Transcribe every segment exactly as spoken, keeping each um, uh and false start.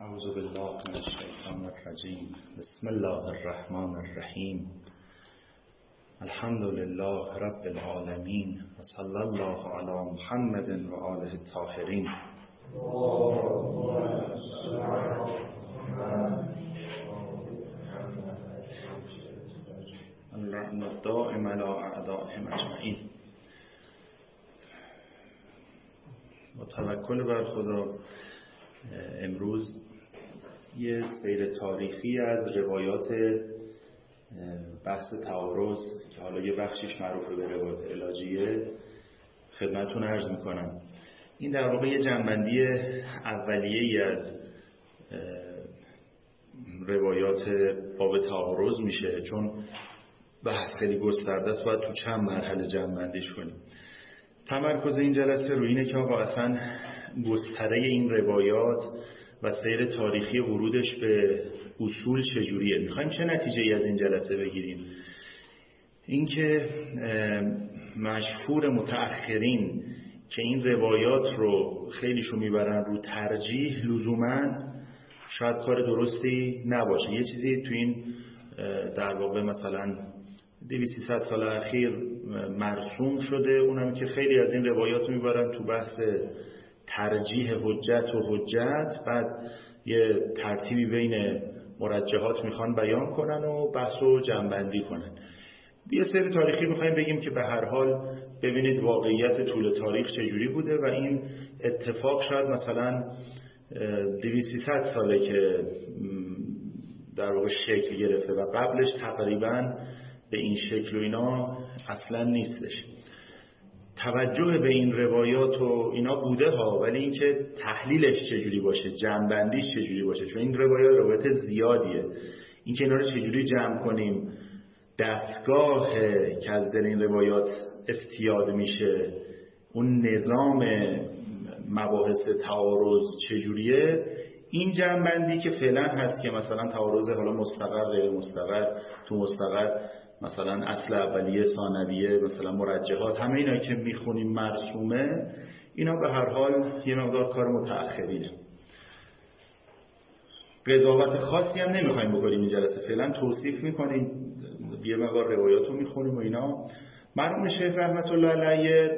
اعوذ بالله من الشیطان الرجیم. بسم الله الرحمن الرحیم. الحمد لله رب العالمین و صلی الله علی محمد و آله الطاهرین. اللعن الدائم علی اعدائهم اجمعین. با توکل بر خدا امروز یه سیر تاریخی از روایات بحث تعارض که حالا یه بخشش معروف به روایات علاجیه خدمتتون عرض میکنم. این در واقع یه جنبندی اولیه‌ای از روایات باب تعارض میشه، چون بحث خیلی گسترده است، باید تو چند مرحله جنبندیش کنیم. تمرکز این جلسه روی اینه که آقا اصلا گستره این روایات و سیر تاریخی ورودش به اصول چجوریه، میخوایم چه نتیجه‌ای از این جلسه بگیریم. اینکه مشهور متأخرین که این روایات رو خیلیشو میبرن رو ترجیح، لزوماً شاید کار درستی نباشه. یه چیزی تو این در واقع مثلا دویست سیصد سال اخیر مرسوم شده، اونم که خیلی از این روایات میبرن تو بحث ترجیح حجت و حجت، بعد یه ترتیبی بین مرجحات میخوان بیان کنن و بحث و جنبندی کنن. یه سری تاریخی میخوایم بگیم که به هر حال ببینید واقعیت طول تاریخ چجوری بوده و این اتفاق شاید مثلا دویست سیصد ساله که در واقع شکل گرفته و قبلش تقریبا به این شکل و اینا اصلا نیستش. توجه به این روایات و اینا بوده ها، ولی اینکه تحلیلش چجوری باشه، جمع‌بندیش چجوری باشه، چون این روایات روایت زیادیه، اینکه اینا رو چجوری جمع کنیم، دستگاه که از در این روایات استیاد میشه، اون نظام مباحث تعارض چجوریه، این جمع‌بندی که فعلا هست که مثلا تعارض حالا مستقر غیر مستقر، تو مستقر مثلا اصل اولیه ثانویه، مثلا مرجحات، همه اینا که میخونیم مرسومه، اینا به هر حال یه مقدار کار متأخرینه. قضاوت خاصی هم نمیخوایم بکنیم این جلسه، فعلا توصیف میکنیم، یه مقدار روایات رو میخونیم و اینا. مرحوم شیخ رحمت الله علیه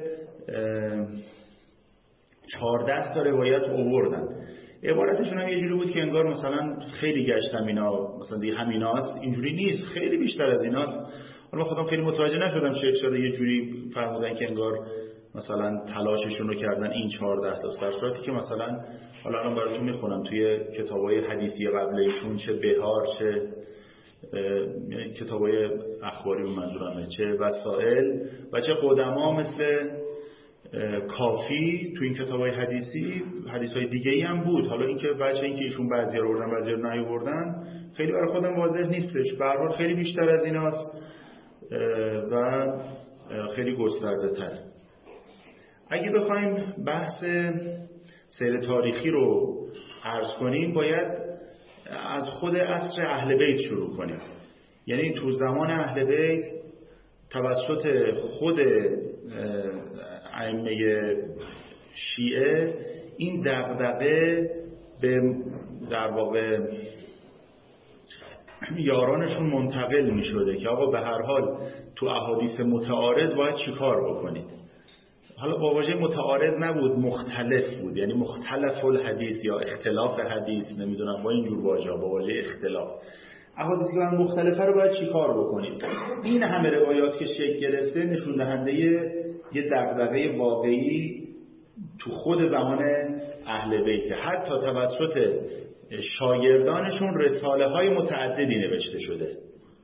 چهارده تا روایت آوردن. عبارتشون هم یه جوری بود که انگار مثلا خیلی گشتم اینا، مثلا دیگه همیناست، اینجوری نیست، خیلی بیشتر از ایناست. حالا خودم خیلی متوجه نشدم، شیخ شده یه جوری فرمودن که انگار مثلا تلاششون رو کردن این چهارده تا، در صورتی که مثلا حالا الان براتون میخونم توی کتابای حدیثی قبل ایشون، چه بهار، چه کتابای اخباری و منظورمه، چه وسائل و چه قدما مثل کافی، تو این کتابای حدیثی حدیثای دیگه‌ای هم بود. حالا اینکه بچه اینکه ایشون بعضیا رو آوردن بعضیا رو نیاوردن خیلی برای خودم واضح نیستش، به هر حال خیلی بیشتر از ایناست و خیلی گسترده تر. اگه بخوایم بحث سیر تاریخی رو عرض کنیم، باید از خود عصر اهل بیت شروع کنیم. یعنی تو زمان اهل بیت توسط خود ائمه شیعه این دغدغه به در واقع یارانشون منتقل می شده که آقا به هر حال تو احادیث متعارض باید چی کار بکنید. حالا با واژه متعارض نبود، مختلف بود، یعنی مختلف الحدیث یا اختلاف حدیث، نمیدونم با اینجور واژه، با واژه اختلاف احادیثی که من مختلفه رو باید چی کار بکنید. این همه روایات که شکل گرفته نشون دهنده یه دغدغه واقعی تو خود زمان اهل بیت، حتی توسط شاگردانشون رساله های متعددی نوشته شده.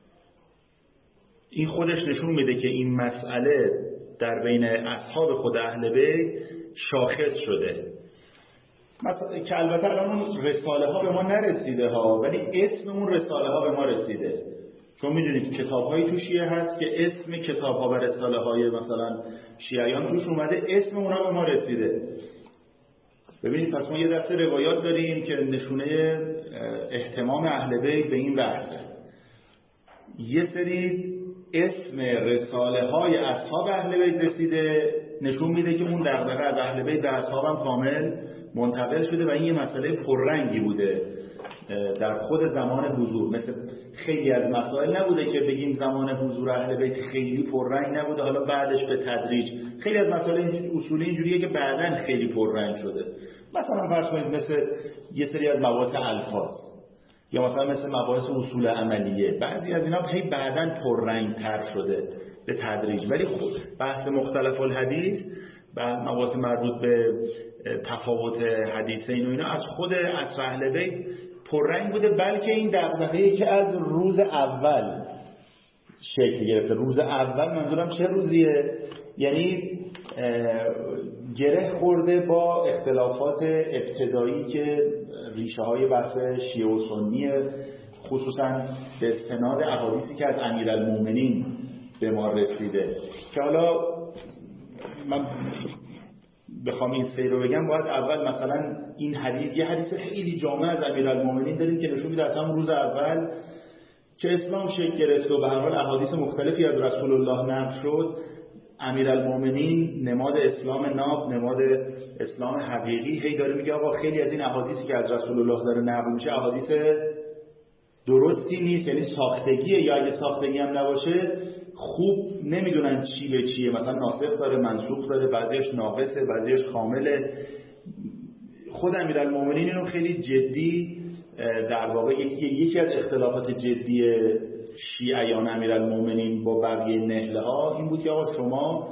این خودش نشون میده که این مسئله در بین اصحاب خود اهل بیت شاخص شده. مثلا که البته الان اون رساله ها به ما نرسیده ها، ولی اسم اون رساله ها به ما رسیده. چون میدونید کتاب هایی تو شیعه هست که اسم کتاب ها و رساله های مثلا شیعیان توش اومده، اسم اونا به ما رسیده. ببینید پس ما یه دسته روایات داریم که نشونه اهتمام اهل بیت به این بحثه. یه سری اسم رساله های اصحاب اهل بیت رسیده، نشون میده که اون دغدغه از اهل بیت به اصحاب هم کامل منتقل شده و این یه مسئله پررنگی بوده در خود زمان حضور. مثل خیلی از مسائل نبوده که بگیم زمان حضور اهل بیت خیلی پررنگ نبوده، حالا بعدش به تدریج خیلی از مسائل اصولی اینجوریه که بعداً خیلی پررنگ شده. مثلا فرض کنید مثل یه سری از مباحث الفاظ یا مثلا مثل مباحث اصول عملیه، بعضی از اینا هی بعداً پررنگ تر شده به تدریج، ولی خود بحث مختلف الحدیث و مباحث مربوط به تفاوت حدیثین و اینا از خود عصر اهل بیت پررنگ بوده، بلکه این دغدغه‌ای که از روز اول شکل گرفته. روز اول منظورم چه روزیه؟ یعنی گره خورده با اختلافات ابتدایی که ریشه های بحث شیعه و سنیه، خصوصا به استناد احادیثی که از امیرالمومنین به ما رسیده، که حالا من بخوام این سیر رو بگم باید اول مثلا این حدیث، یه حدیث خیلی جامع از امیرالمومنین داریم که نشون میده از همون روز اول که اسلام شکل گرفت و به هر حال احادیث مختلفی از رسول الله نقل شد، امیرالمومنین نماد اسلام ناب، نماد اسلام حقیقی، هی داره میگه آقا خیلی از این احادیثی که از رسول الله داره نقل میشه احادیث درستی نیست، یعنی ساختگیه، یا اگه ساختگی هم نباشه خوب نمیدونن چی به چیه، مثلا ناسخ داره، منسوخ داره، بعضیش ناقصه، بعضیش کامله. خود امیرالمومنین اینو خیلی جدی در واقع یکی, یکی از اختلافات جدی شیعیان امیرالمومنین با بقیه نهله ها این بود که آقا شما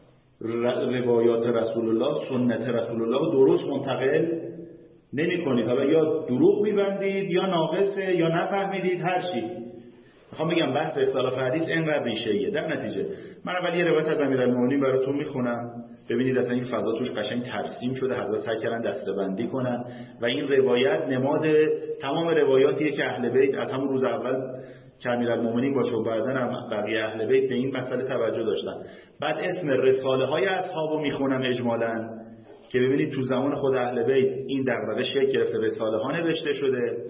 روایات رسول الله، سنت رسول الله درست منتقل نمی کنید، حالا یا دروغ میبندید یا ناقصه یا نفهمیدید، هر چی. میخوام بگم بحث اختلاف حدیث اینقدر ریشه‌ایه. در نتیجه من اول یه روایت از امیرالمومنین براتون میخونم، ببینید اصلا این فضا توش قشنگ ترسیم شده، حضرت سعی کردن دسته‌بندی کنن و این روایت نماد تمام روایاتیه که اهل بیت از همون روز اول که امیرالمومنین باشه و بعدن هم بقیه اهل بیت به این مسئله توجه داشتن. بعد اسم رساله های اصحابو میخونم اجمالاً که ببینید تو زمان خود اهل بیت این دغدغه شکل گرفته، رساله ها نوشته شده.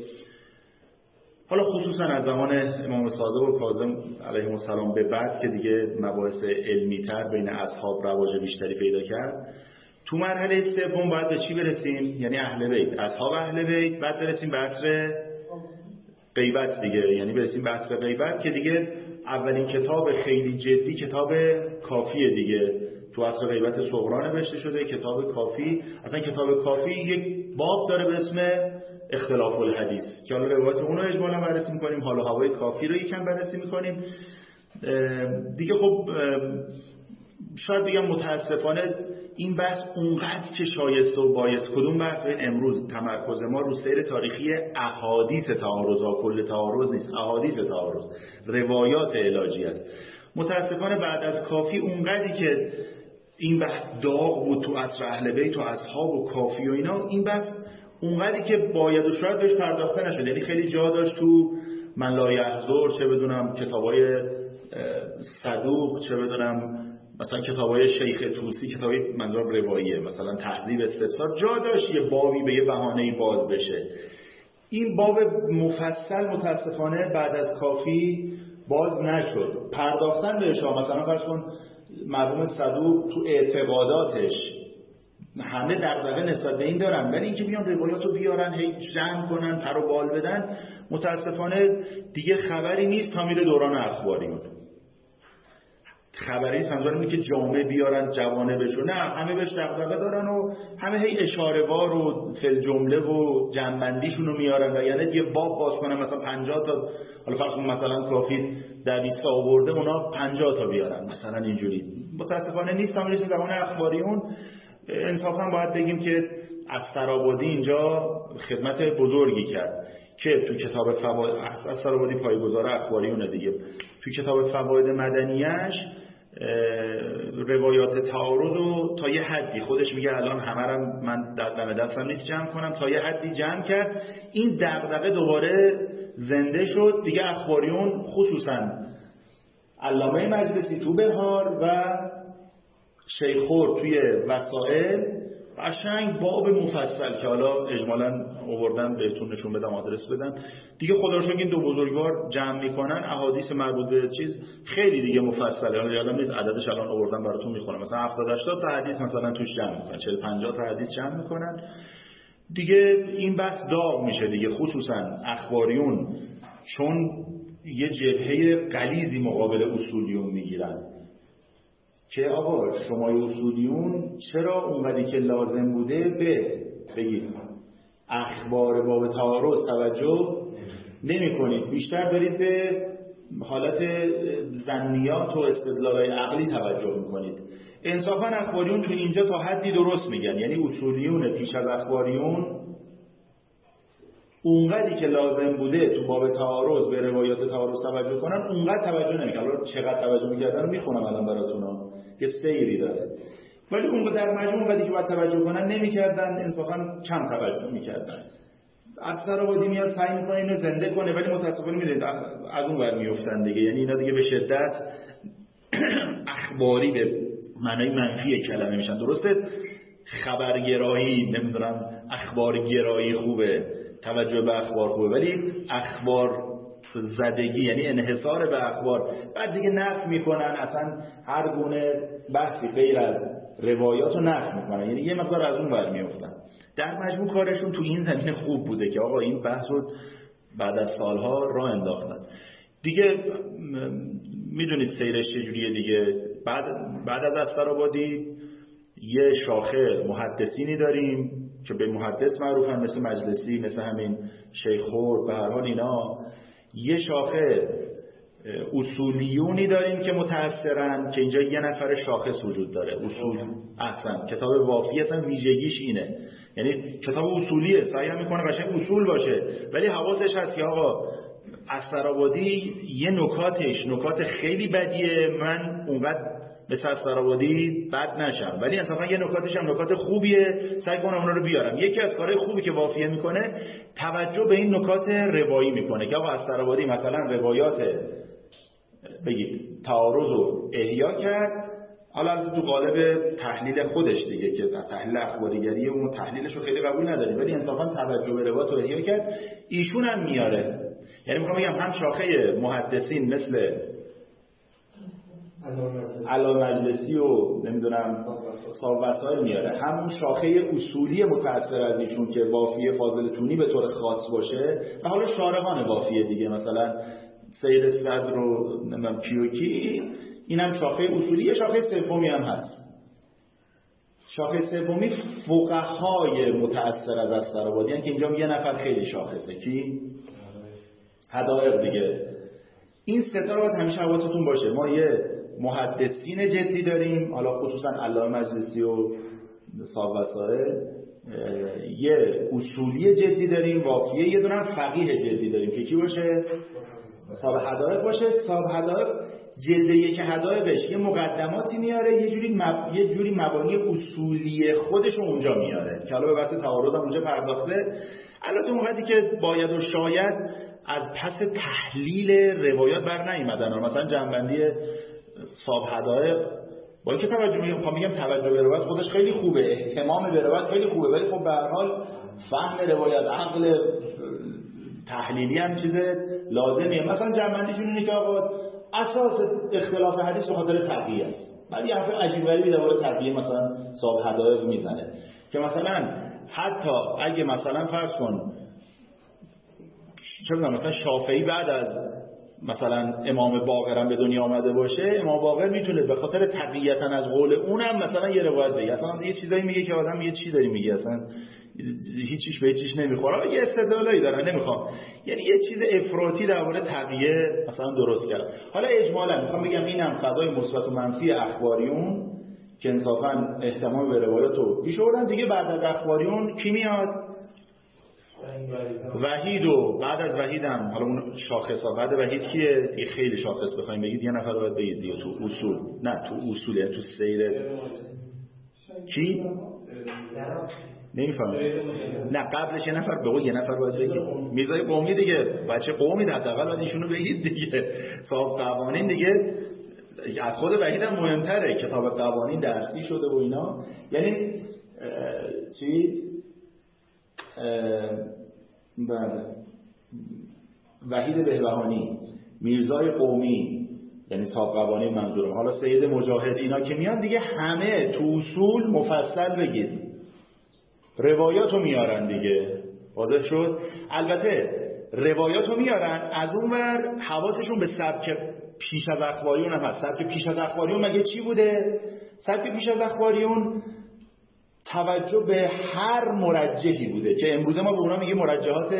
حالا خصوصا از زمان امام صادق و کاظم علیهم السلام به بعد که دیگه مباحث علمی تر بین اصحاب رواج بیشتری پیدا کرد، تو مرحله سوم باید به چی برسیم؟ یعنی اهل بیت، اصحاب اهل بیت، بعد برسیم به عصر غیبت دیگه، یعنی برسیم به عصر غیبت که دیگه اولین کتاب خیلی جدی کتاب کافیه دیگه، تو عصر غیبت صغرا نوشته شده کتاب کافی. اصلا کتاب کافی یک باب داره به اسم اختلاف الحدیث که حالا روایت اون رو اجمالا بررسی می‌کنیم، حالا هوای کافی رو یکم بررسی می‌کنیم دیگه. خب شاید بگم متاسفانه این بحث اونقدر که شایسته و بایست، کدوم بحث؟ این امروز تمرکز ما رو سیر تاریخی احادیث تعارض ها، کل تعارض نیست، احادیث تعارض، روایات علاجی است. متاسفانه بعد از کافی اونقدری که این بحث داغ بود تو عصر اهل بیت و اصحاب و کافی و اینا، این بحث اونقدری که باید و شاید بهش پرداخته نشد. یعنی خیلی جا داشت تو من لا یحضر، چه بدونم کتابای صدوق، چه بدونم مثلا کتابای شیخ طوسی، کتابای منظورم رواییه، مثلا تهذیب استفسار، جا داشت یه بابی به یه بهانه‌ای باز بشه. این باب مفصل متاسفانه بعد از کافی باز نشد، پرداختن بهش. مثلا فرض کن مرحوم صدوق تو اعتقاداتش همه دغدغه نسبت به این دارن، ولی اینکه بیان روایاتو بیارن هی جمع کنن، پر و بال بدن، متاسفانه دیگه خبری نیست تا میره دوران اخباریون. خبری نیست منظورم اینه که جامعه بیارن جوانه بشو، نه، همه بهش دغدغه دارن و همه هی اشاره وار و فل جمله و جمع‌بندیشون رو میارن و یعنی یه باب باز کنن مثلا پنجاه تا، حالا فرض کن مثلا کافی دویست تا آورده، اونا پنجاه تا بیارن مثلا اینجوری. متاسفانه نیست. تا میرسیم زمان اخباریون انصافا باید بگیم که استرابادی اینجا خدمت بزرگی کرد که تو کتاب فواید، استرابادی پایه‌گذار اخباریونه دیگه، تو کتاب فواید مدنیش روایات تعارض رو تا یه حدی، خودش میگه الان همه رو من دم دستم نیست جمع کنم، تا یه حدی جمع کرد. این دغدغه دوباره زنده شد دیگه. اخباریون خصوصا علامه مجلسی تو بهار و شیخور توی وسائل قشنگ باب مفصل که حالا اجمالاً آوردن بهتون نشون بدم، آدرس بدم دیگه. خدا رو شکر این دو بزرگوار جمع میکنن احادیث مربوط به چیز خیلی دیگه مفصله. حالا یادم نیست عددش الان آوردن براتون میخونم، مثلا هفتاد هشتاد تا حدیث مثلا توش جمع میکنن، چهل پنجاه تا حدیث جمع میکنن دیگه. این بحث داغ میشه دیگه، خصوصا اخباریون چون یه جبهه غلیظی مقابل اصولیون میگیرن که آقا شما اصولیون چرا اونقدی که لازم بوده به بگید اخبار باب تعارض توجه نمی کنید، بیشتر دارید به حالت ظنیات و استدلالای عقلی توجه میکنید. انصافا اخباریون تو اینجا تا حدی درست میگن، یعنی اصولیون پیش از اخباریون اونقدری که لازم بوده تو باب تعارض به روایات تعارض توجه کنن اونقدر توجه نمیکنن. حالا چقدر توجه میکردن رو میخونم الان براتون، یه سیری داره، ولی اونقدر در مجموع اونقدری که باید توجه کنن نمیکردن، انصافا کم توجه میکردن. از طرابادی میاد سعی میکنه اینو زنده کنه، ولی متاسفانه میدونید از اون ور میافتن دیگه، یعنی اینا دیگه به شدت اخباری به معنای منفی کلمه میشن. درسته خبرگرایی، نمیدونم اخبارگرایی خوبه، توجه به اخبار خوبه، ولی اخبار زدگی یعنی انحصار به اخبار، بعد دیگه نفی میکنن، اصلا هر گونه بحثی غیر از روایات رو نفی میکنن، یعنی یه مقدار از اون ور میافتن. در مجموع کارشون تو این زمینه خوب بوده که آقا این بحث رو بعد از سالها راه انداختن دیگه. میدونید سیرش چجوریه دیگه. بعد بعد از استرابادی یه شاخه محدثینی داریم که به محدث معروفن، مثل مجلسی، مثل همین شیخ خور، به هر حال اینا. یه شاخه اصولیونی داریم که متأثرن، که اینجا یه نفر شاخص وجود داره. اصول احسن کتاب وافی اصلا ویژگیش اینه، یعنی کتاب اصولیه، سعی هم میکنه قشنگ اصول باشه، ولی حواسش هست که آقا استرابادی یه نکاتش نکات خیلی بدیه، من اونقدر مثل استرابادی بد نشم، ولی انصافا یه نکاتش هم نکات خوبیه، سعی کنم اونا رو بیارم. یکی از کارهای خوبی که وافیه میکنه توجه به این نکات روایی میکنه که آقا استرابادی مثلا روایات بگید تعارض رو احیا کرد، حالا تو قالب تحلیل خودش دیگه که تحلیل اخباریگری اون تحلیلش رو خیلی قبول نداریم، ولی انصافا توجه به روایات رو احیا کرد، ایشون هم میاره. یعنی میخوام بگم هم شاخه محدثین مثل علا مجلسی و نمیدونم صاحب وسائل میاره، همون شاخه اصولی متأثر از ایشون که وافیه فاضل تونی به طور خاص باشه، و حالا شارحان وافیه دیگه، مثلا سید صدر و نمیدونم کیوکی، اینم شاخه اصولی. شاخه سومی هم هست، شاخه سومی فقهای متأثر از استرابادی هستن که اینجا یه نفر خیلی شاخصه، کی؟ حدائق دیگه. این سه تا رو باید همیشه حواستون باشه. ما یه محدثین جدی داریم، حالا خصوصا علامه مجلسی و صاحب وسائل، یه اصولی جدی داریم وافیه، یه دونه فقیه جدی داریم که کی باشه؟ صاحب حدائق باشه. صاحب حدائق جلد یک حدائقش یه مقدماتی میاره، یه جوری مب... یه جوری مبانی اصولی خودش رو اونجا میاره که حالا به بحث تعارض هم اونجا پرداخته. البته اونقدری که باید و شاید از پس تحلیل روایات بر نیامدن، مثلا جنبندی صاحب حدائق با اینکه توجه میگم میگم توجه به روایت خودش خیلی خوبه، اهتمام به روایت خیلی خوبه، ولی خب به هر حال فهم روایت، عقل تحلیلی هم چیز لازمیه. مثلا جنبندیشون اینه که آقا اساس اختلاف حدیث به خاطر تقیه است، بعد یه حرف عجیب غریبی درباره تقیه مثلا صاحب حدائق میزنه که مثلا حتی اگه مثلا فرض کن چه مثلا شافعی بعد از مثلا امام باقر هم به دنیا آمده باشه، امام باقر میتونه به خاطر تقییتن از قول اونم مثلا یه روایت بگه، اصلا یه چیزایی میگه که آدم میگه چی داری میگه، اصلا هیچیش به هیچیش نمیخوره. یه استدلالایی داره، نمیخوام یعنی یه چیز افراطی درباره تقیه مثلا درست کرد. حالا اجمالا میخوام بگم اینم فضای مثبت و منفی اخباریون که انصافا اهتمام به روایات رو پیش آوردن دیگه. بعد از اخباریون کی میاد؟ وحید. و بعد از وحید هم حالا اون شاخصا، بعد وحید کیه دیگه؟ خیلی شاخص بخوایم بگید یه نفر باید بگید دیگه تو اصول، نه تو اصول یعنی تو سیر کی؟ نمیفهم. نه قبلش یه نفر به یه نفر باید بگید. میرزای قومی دیگه، بچه قومی حداقل باید ایشونو بگید دیگه. صاحب قوانین دیگه از خود وحید هم مهمتره، کتاب قوانین درسی شده و اینا. یعنی چی بله وحید بهبهانی، میرزای قومی یعنی صاحب قوانی منظورم، حالا سید مجاهد، اینا که میان دیگه همه تو اصول مفصل بگید روایاتو میارن دیگه. واضح شد؟ البته روایاتو میارن، از اون ور حواسشون به سبک پیش از اخباریون هم هست. سبک پیش از اخباریون مگه چی بوده؟ سبک پیش از اخباریون توجه به هر مرجحی بوده که امروزه ما به اونا میگیم مرجحات،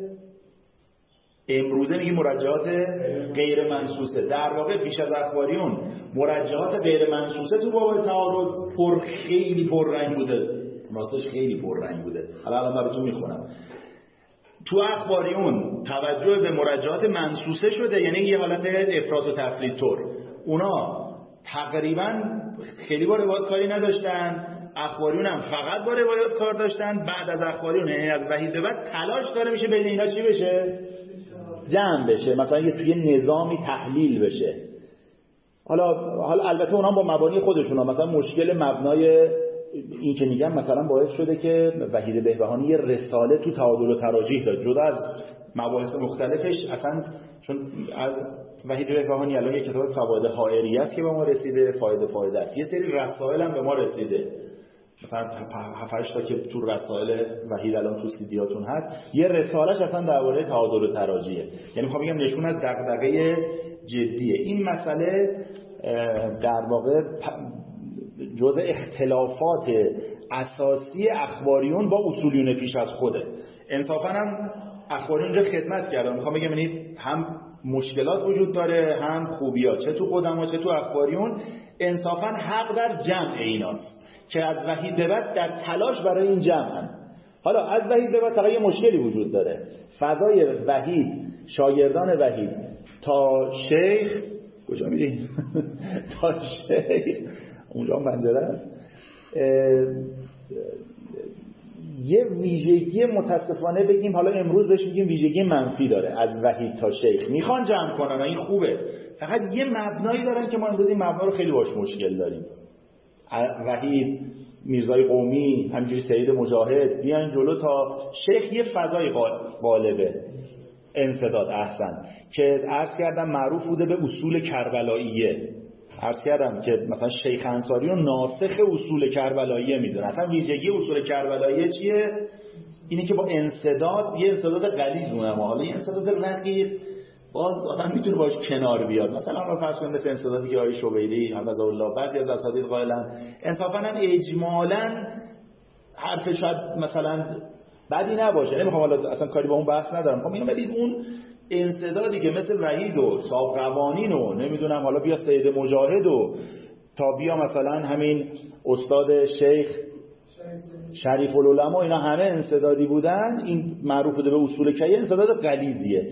امروزه میگیم مرجحات غیر منصوصه. در واقع پیش از اخباریون مرجحات غیر منصوصه تو باب تعارض پر خیلی پررنگ بوده، راستش خیلی پررنگ بوده. حالا الان براتون میخونم. تو اخباریون توجه به مرجحات منصوصه شده، یعنی یه حالت افراط و تفرید طور. اونا تقریبا خیلی با روایات کاری نداشتن، اخباریون هم فقط با روایات کار داشتن. بعد از اخباریون یعنی از وحید به بعد تلاش داره میشه بین اینا چی بشه؟ جمع بشه، مثلا یه توی نظامی تحلیل بشه. حالا حالا البته اونا با مبانی خودشون ها. مثلا مشکل مبنای این که میگم مثلا باعث شده که وحید بهبهانی یه رساله تو تعادل و تراجیح داد، جدا از مباحث مختلفش. اصلا چون از وحید بهبهانی الان یه کتاب فوائد حائریه است که به ما رسیده، فایده فایده است. یه سری رسائل هم به ما رسیده، مثلا هفتش تا که تو رسائل وحید الان تو سیدیاتون هست. یه رسالهش اصلا درباره تعادل و تراجیحه، یعنی میخوام بگم نشون از دغدغه جدیه این مسئله. در واقع جزء اختلافات اساسی اخباریون با اصولیون پیش از خوده. انصافا هم اخباریون اینجا خدمت کردن. میخوام بگم یعنی هم مشکلات وجود داره هم خوبیات، چه تو قدما چه تو اخباریون. انصافا حق در جمع ایناست که از وحید به بعد در تلاش برای این جمعن. حالا از وحید به بعد فقط یه مشکلی وجود داره. فضای وحید، شاگردان وحید تا شیخ کجا میری؟ تا شیخ اونجا هم پنجره است. یه ویژگی متاسفانه بگیم، حالا امروز بهش میگیم ویژگی منفی داره. از وحید تا شیخ میخوان جمع کنن، این خوبه، فقط یه مبنایی دارن که ما امروز این مبنا رو خیلی باش مشکل داریم. وحید، میرزای قومی، همینجوری سید مجاهد بیان جلو تا شیخ یه فضای غالبه. انسداد احسن که عرض کردم معروف بوده به اصول کربلاییه. عرض کردم که مثلا شیخ انصاری رو ناسخ اصول کربلاییه میدونه. اصلا ویژگی اصول کربلاییه چیه؟ اینه که با انسداد، یه انسداد غلیظ اونم، حالا یه انسداد رقیق باز آدم میتونه باش کنار بیاد. مثلا ما فرض کنیم مثل انسدادی که آقای شوبیری حفظه الله بعضی از اساتید قائلن، انصافا هم اجمالاً حرف شاید مثلا بدی نباشه، نمیخوام حالا اصلا کاری با اون بحث ندارم. خب میگم ولی اون انسدادی که مثل وحید و صاحب قوانین و نمیدونم حالا بیا سید مجاهد و تا بیا مثلا همین استاد شیخ شریف العلماء، اینا همه انسدادی بودن. این معروف بوده به اصول کی، انسداد غلیظیه.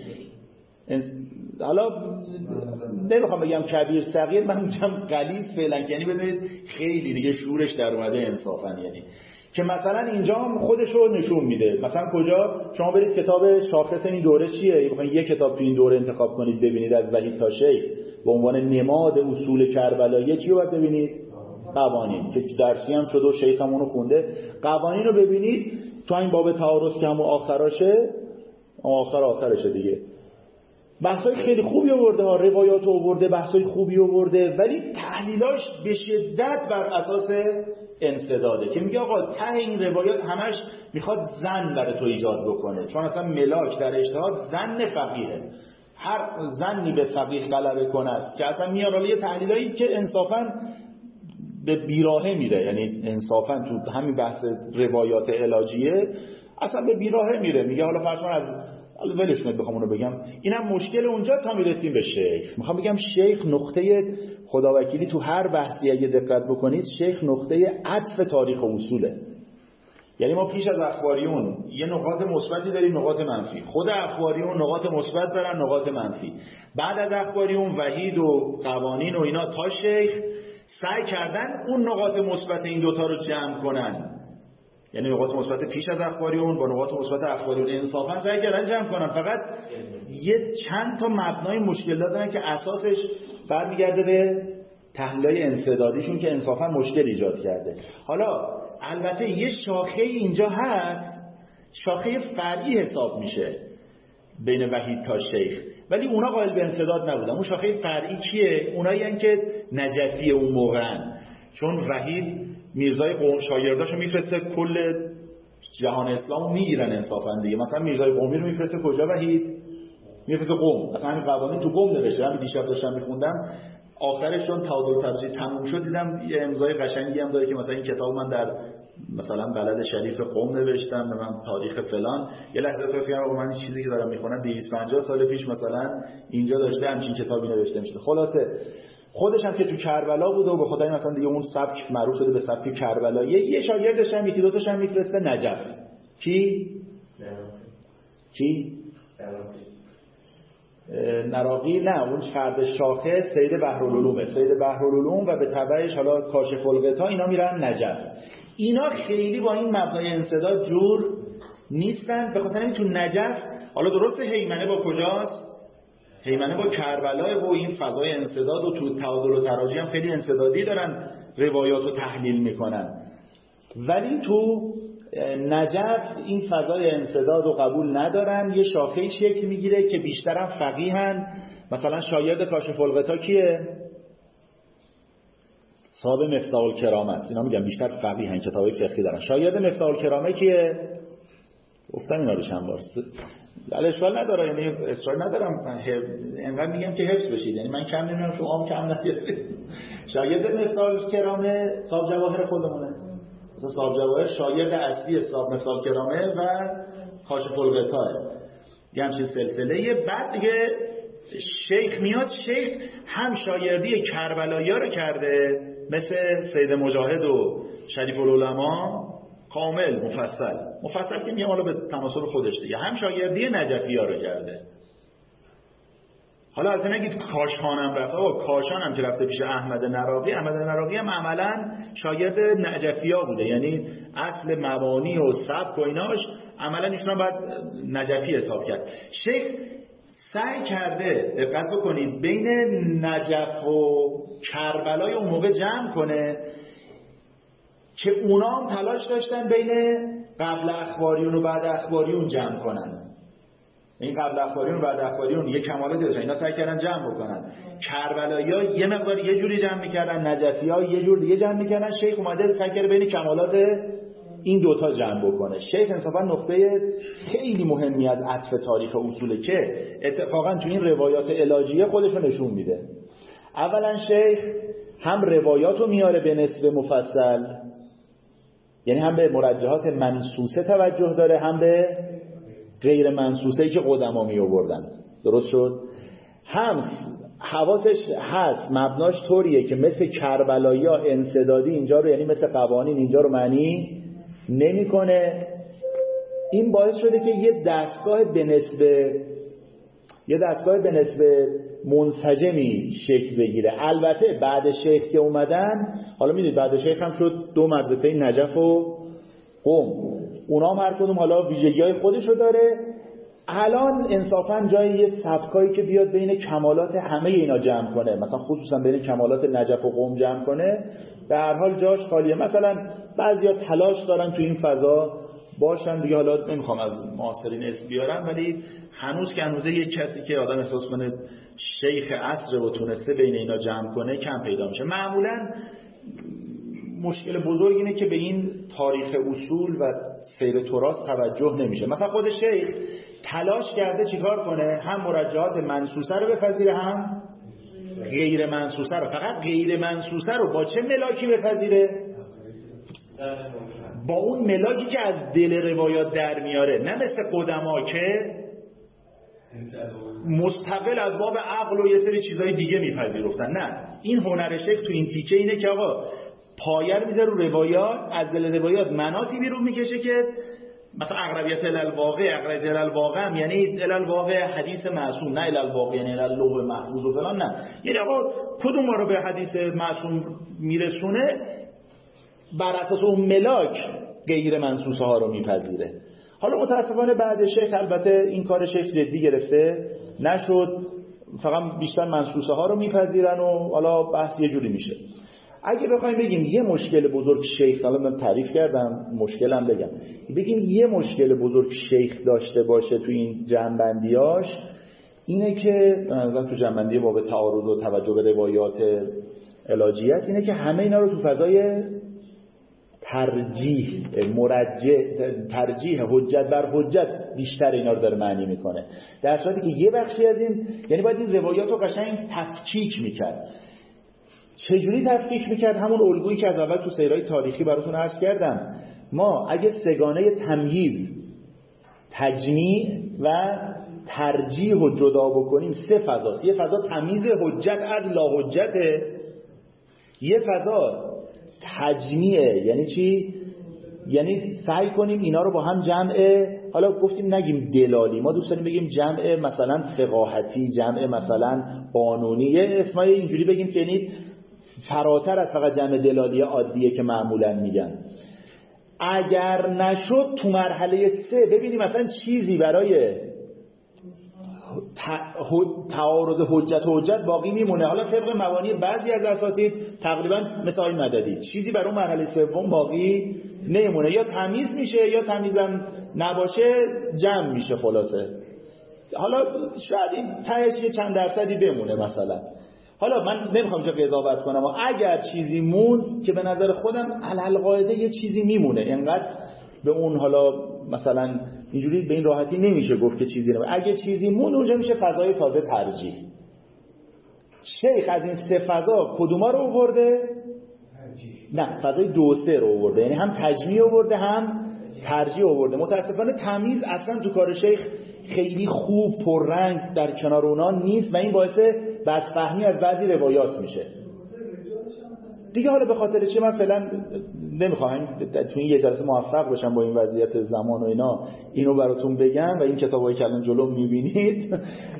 حالا نمیخوام بگم کبیر صغیر، من میگم غلیظ فعلا، یعنی بدونید خیلی دیگه شورش در اومده انصافا. یعنی که مثلا اینجا هم خودش رو نشون میده. مثلا کجا شما برید کتاب شاخص این دوره چیه، بخواید یک کتاب تو این دوره انتخاب کنید ببینید از وحید تا شیخ به عنوان نماد اصول کربلایی چی رو باید ببینید؟ قوانین که درسی هم شده و شیخ هم اونو خونده. قوانین رو ببینید تو این باب تعارض که هم آخراشه، آخر آخرشه دیگه. بحثای خیلی خوبی آورده ها، روایات آورده، بحثای خوبی آورده، ولی تحلیلاش به شدت بر اساس انسداده که میگه آقا ته این روایات همش میخواد ظن برای تو ایجاد بکنه، چون اصلا ملاک در اجتهاد ظن فقیهه، هر ظنی به فقیه غلبه کنه است که اصلا میاره یه تحلیلایی که انصافا به بیراهه میره. یعنی انصافا تو همین بحث روایات علاجیه اصلا به بیراهه میره. میگه حالا فرض کن از ولش کنید بخوام اونو بگم، اینم مشکل اونجا تا میرسیم به شیخ. میخوام بگم شیخ نقطه خداوکیلی تو هر بحثی اگه دقت بکنید، شیخ نقطه عطف تاریخ و اصوله. یعنی ما پیش از اخباریون یه نقاط مثبتی داریم، نقاط منفی. خود اخباریون نقاط مثبت دارن، نقاط منفی. بعد از اخباریون وحید و قوانین و اینا تا شیخ سعی کردن اون نقاط مثبت این دوتا رو جمع کنن. یعنی نقاط مثبت پیش از اخباریون با نقاط مثبت اخباریون انصافا سعی کردن جمع کنن، فقط یه چند تا مبنای مشکل دارن که اساسش برمیگرده به تحلیلای انسدادیشون که انصافا مشکل ایجاد کرده. حالا البته یه شاخه اینجا هست، شاخه فرعی حساب میشه بین وحید تا شیخ، ولی اونا قائل به انسداد نبودن. اون شاخه فرعی کیه؟ اونایی هستن که نجفی اون موقعن، چون وحید میرزای قوم شاگرداشو میفرسته کل جهان اسلامو میگیرن انصافا دیگه. مثلا میرزای قومی رو میفرسته کجا؟ وحید میفرسته قم. اصلا همین قوانین تو قم نوشته. همین دیشب داشتم میخوندم، آخرش چون تعادل ترجیح تموم شد دیدم یه امضای قشنگی هم داره که مثلا این کتاب من در مثلا بلد شریف قم نوشتم، من تاریخ فلان. یه لحظه احساس کردم من این چیزی که دارم میخونم دویست و پنجاه سال پیش مثلا اینجا داشته همچین کتابی نوشته میشه. خلاصه خودش هم که تو کربلا بود و به خدای مثلا دیگه اون سبک معروف شده به سبک کربلا. یه, یه شاگردش هم یکی دو تاش هم میفرسته نجف. کی؟ کی؟ نراقی. نه، اون فرد شاخه سید بحرالعلومه، سید بحرالعلوم و به تبعش حالا کاشف الغطا، اینا میرن نجف. اینا خیلی با این مبنای انسداد جور نیستن، به خاطر اینکه تو نجف حالا درسته هیمنه با کجاست؟ هیمنه با کربلا و این فضای انسداد، و تو تعادل و تراجی هم خیلی انسدادی دارن روایات رو تحلیل میکنن، ولی تو نجف این فضای انسداد رو قبول ندارن. یه شاخه‌ای شکل میگیره که بیشترم فقیهن. مثلا شاگرد کاشف الغطا کیه؟ صاحب مفتاح الکرامه است. اینا میگن بیشتر فقیهن، کتابای فقهی دارن. شاگرد مفتاح الکرامه کیه؟ گفتم اینا رو چند بار. ولی اشکال نداره، یعنی اصرار ندارم، اینقدر میگم که حفظ بشید، یعنی من کم نمیام شما هم کم نگیرید. شاگرد مفتاح الکرامه صاحب جواهر خودمونه. مثلا صاحب جواهر شاگرد اصلی صاحب مفتاح الکرامه و کاشف الغطا، یه همچین سلسله. بعد دیگه شیخ میاد، شیخ هم شاگردی کربلایی‌ها رو کرده مثل سید مجاهد و شریف العلماء، کامل مفصل مفصل که میگم حالا به تناسب خودش دیگه، هم شاگردی نجفی‌ها رو کرده. حالا البته نگید کاشان هم رفته، و کاشان هم که رفته پیش احمد نراقی، احمد نراقی هم عملا شاگرد نجفی‌ها بوده، یعنی اصل مبانی و سبک و ایناش عملا ایشون باید نجفی حساب کرد. شیخ سعی کرده، دقت بکنید، بین نجف و کربلای اون موقع جمع کنه که اونا هم تلاش داشتن بین قبل اخباریون و بعد اخباریون جمع کنن. این قبل اخباریون و بعد اخباریون یه کمالاتی داشتن، اینا سعی کردن جمع بکنن. کربلایی‌ها یه مقدار یه جوری جمع می‌کردن، نجفی‌ها یه جور دیگه جمع می‌کردن. شیخ اومده سعی کرده بین کمالات این دوتا جمع بکنه. شیخ انصافا نقطه خیلی مهمی از عطف تاریخ اصوله که اتفاقا تو این روایات علاجیه خودش رو نشون میده. اولا شیخ هم روایات رو میاره به نسبه مفصل، یعنی هم به مرجحات منصوصه توجه داره، هم به غیر منصوصه‌ای که قدما می آوردن. درست شد؟ هم حواسش هست مبناش طوریه که مثل کربلایی‌ها انسدادی اینجا رو، یعنی مثل قوانین اینجا رو معنی نمی‌کنه. این باعث شده که یه دستگاه به نسبه یه دستگاه به نسبه منسجمی شکل بگیره. البته بعد شیخ که اومدن، حالا میدونید بعد شیخ هم شد دو مدرسه، نجف و قم، اونا هم هر کدوم حالا ویژگی‌های خودشو داره. الان انصافا جای یه سبکایی که بیاد بین کمالات همه اینا جمع کنه، مثلا خصوصا بین کمالات نجف و قم جمع کنه، به هر حال جاش خالیه. مثلا بعضیا تلاش دارن تو این فضا باشن دیگه، حالا نمیخوام از معاصرین اسم بیارم، ولی هنوز که هنوزه یک کسی که آدم احساس کنه شیخ عصر و تونسته بین اینا جمع کنه کم پیدا میشه. معمولا مشکل بزرگ اینه که به این تاریخ اصول و سیر تراث توجه نمیشه. مثلا خود شیخ تلاش کرده چیکار کنه؟ هم مرجعات منصوصه رو بپذیره، هم غیر منصوصه رو. فقط غیر منصوصه رو با چه ملاکی بپذیره؟ با اون ملاکی که از دل روایات در میاره، نه مثل قدما که مستقل از باب عقل و یه سری چیزهای دیگه میپذیرفتن. نه، این هنر شیخ تو این تیکه اینه که آقا پایر میذاره رو روایات، از دل روایات مناطی بیرون میکشه که مثلا اقربیت الالواقع، اقربیت الالواقع یعنی الالواقع حدیث معصوم، نه الالواقع یعنی اللوح محفوظ و فلان، نه، یعنی آقا کدوم ما رو به حدیث معصوم میرسونه، بر اساس اون ملاک غیر منصوصه ها رو میپذیره. حالا متاسفانه بعد شیخ البته این کار شیخ جدی گرفته نشد، فقط بیشتر منصوصه ها رو میپذیرن و حالا بحث یه جوری میشه. اگه بخوایم بگیم یه مشکل بزرگ شیخ، حالا من تعریف کردم مشکلم بگم، بگیم یه مشکل بزرگ شیخ داشته باشه تو این جنبندیاش اینه که مثلا تو جنبندی باب تعارض و توجه به روایات علاجیت اینه که همه اینا رو تو فضای ترجیح مرجح ترجیح حجت بر حجت بیشتر اینا رو داره معنی میکنه، در صورتی که یه بخشی از این یعنی باید این روایات رو قشنگ تفکیک میکرد. چجوری تفکیک میکرد؟ همون الگویی که از اول تو سیرهای تاریخی براتون عرض کردم. ما اگه سگانه تمییز، تجمیع و ترجیح رو جدا بکنیم، سه فضاست. یه فضا تمییز حجت از لا حجته، یه فضا تجمیع یعنی چی؟ یعنی سعی کنیم اینا رو با هم جمع، حالا گفتیم نگیم دلالی، ما دوست داریم بگیم جمع مثلا فقاهتی، جمع مثلا قانونی، یه اسمای اینجوری بگیم که یعنی فراتر از فقط جمع دلالی عادیه که معمولا میگن. اگر نشد تو مرحله سه ببینیم مثلا چیزی برای تعارض حجت و حجت باقی میمونه. حالا طبق مبانی بعضی از اساتید تقریبا مثل آقای مددی چیزی برای مرحله سوم باقی نمیمونه، یا تمیز میشه یا تمیزم نباشه جمع میشه. خلاصه حالا شاید این تهش یه چند درصدی بمونه مثلا. حالا من نمیخوام چه قضاوت کنم، اگر چیزی موند که به نظر خودم علل قاعده یه چیزی میمونه، اینقدر به اون حالا مثلا اینجوری به این راحتی نمیشه گفت که چیزی نمیشه. اگه چیزی موند اونجا میشه فضای تازه ترجیح. شیخ از این سه فضا کدوما رو آورده؟ نه، فضای دو سه رو آورده، یعنی هم تجمیع آورده هم ترجیح آورده. متاسفانه تمیز اصلا تو کار شیخ خیلی خوب پررنگ در کنار اونا نیست و این باعث بدفهمی از بعضی روایات میشه دیگه. حالا به خاطر چه من فعلا نمیخوام تو این یه جلسه موفق بشم با این وضعیت زمان و اینا اینو براتون بگم و این کتابایی که الان جلو میبینید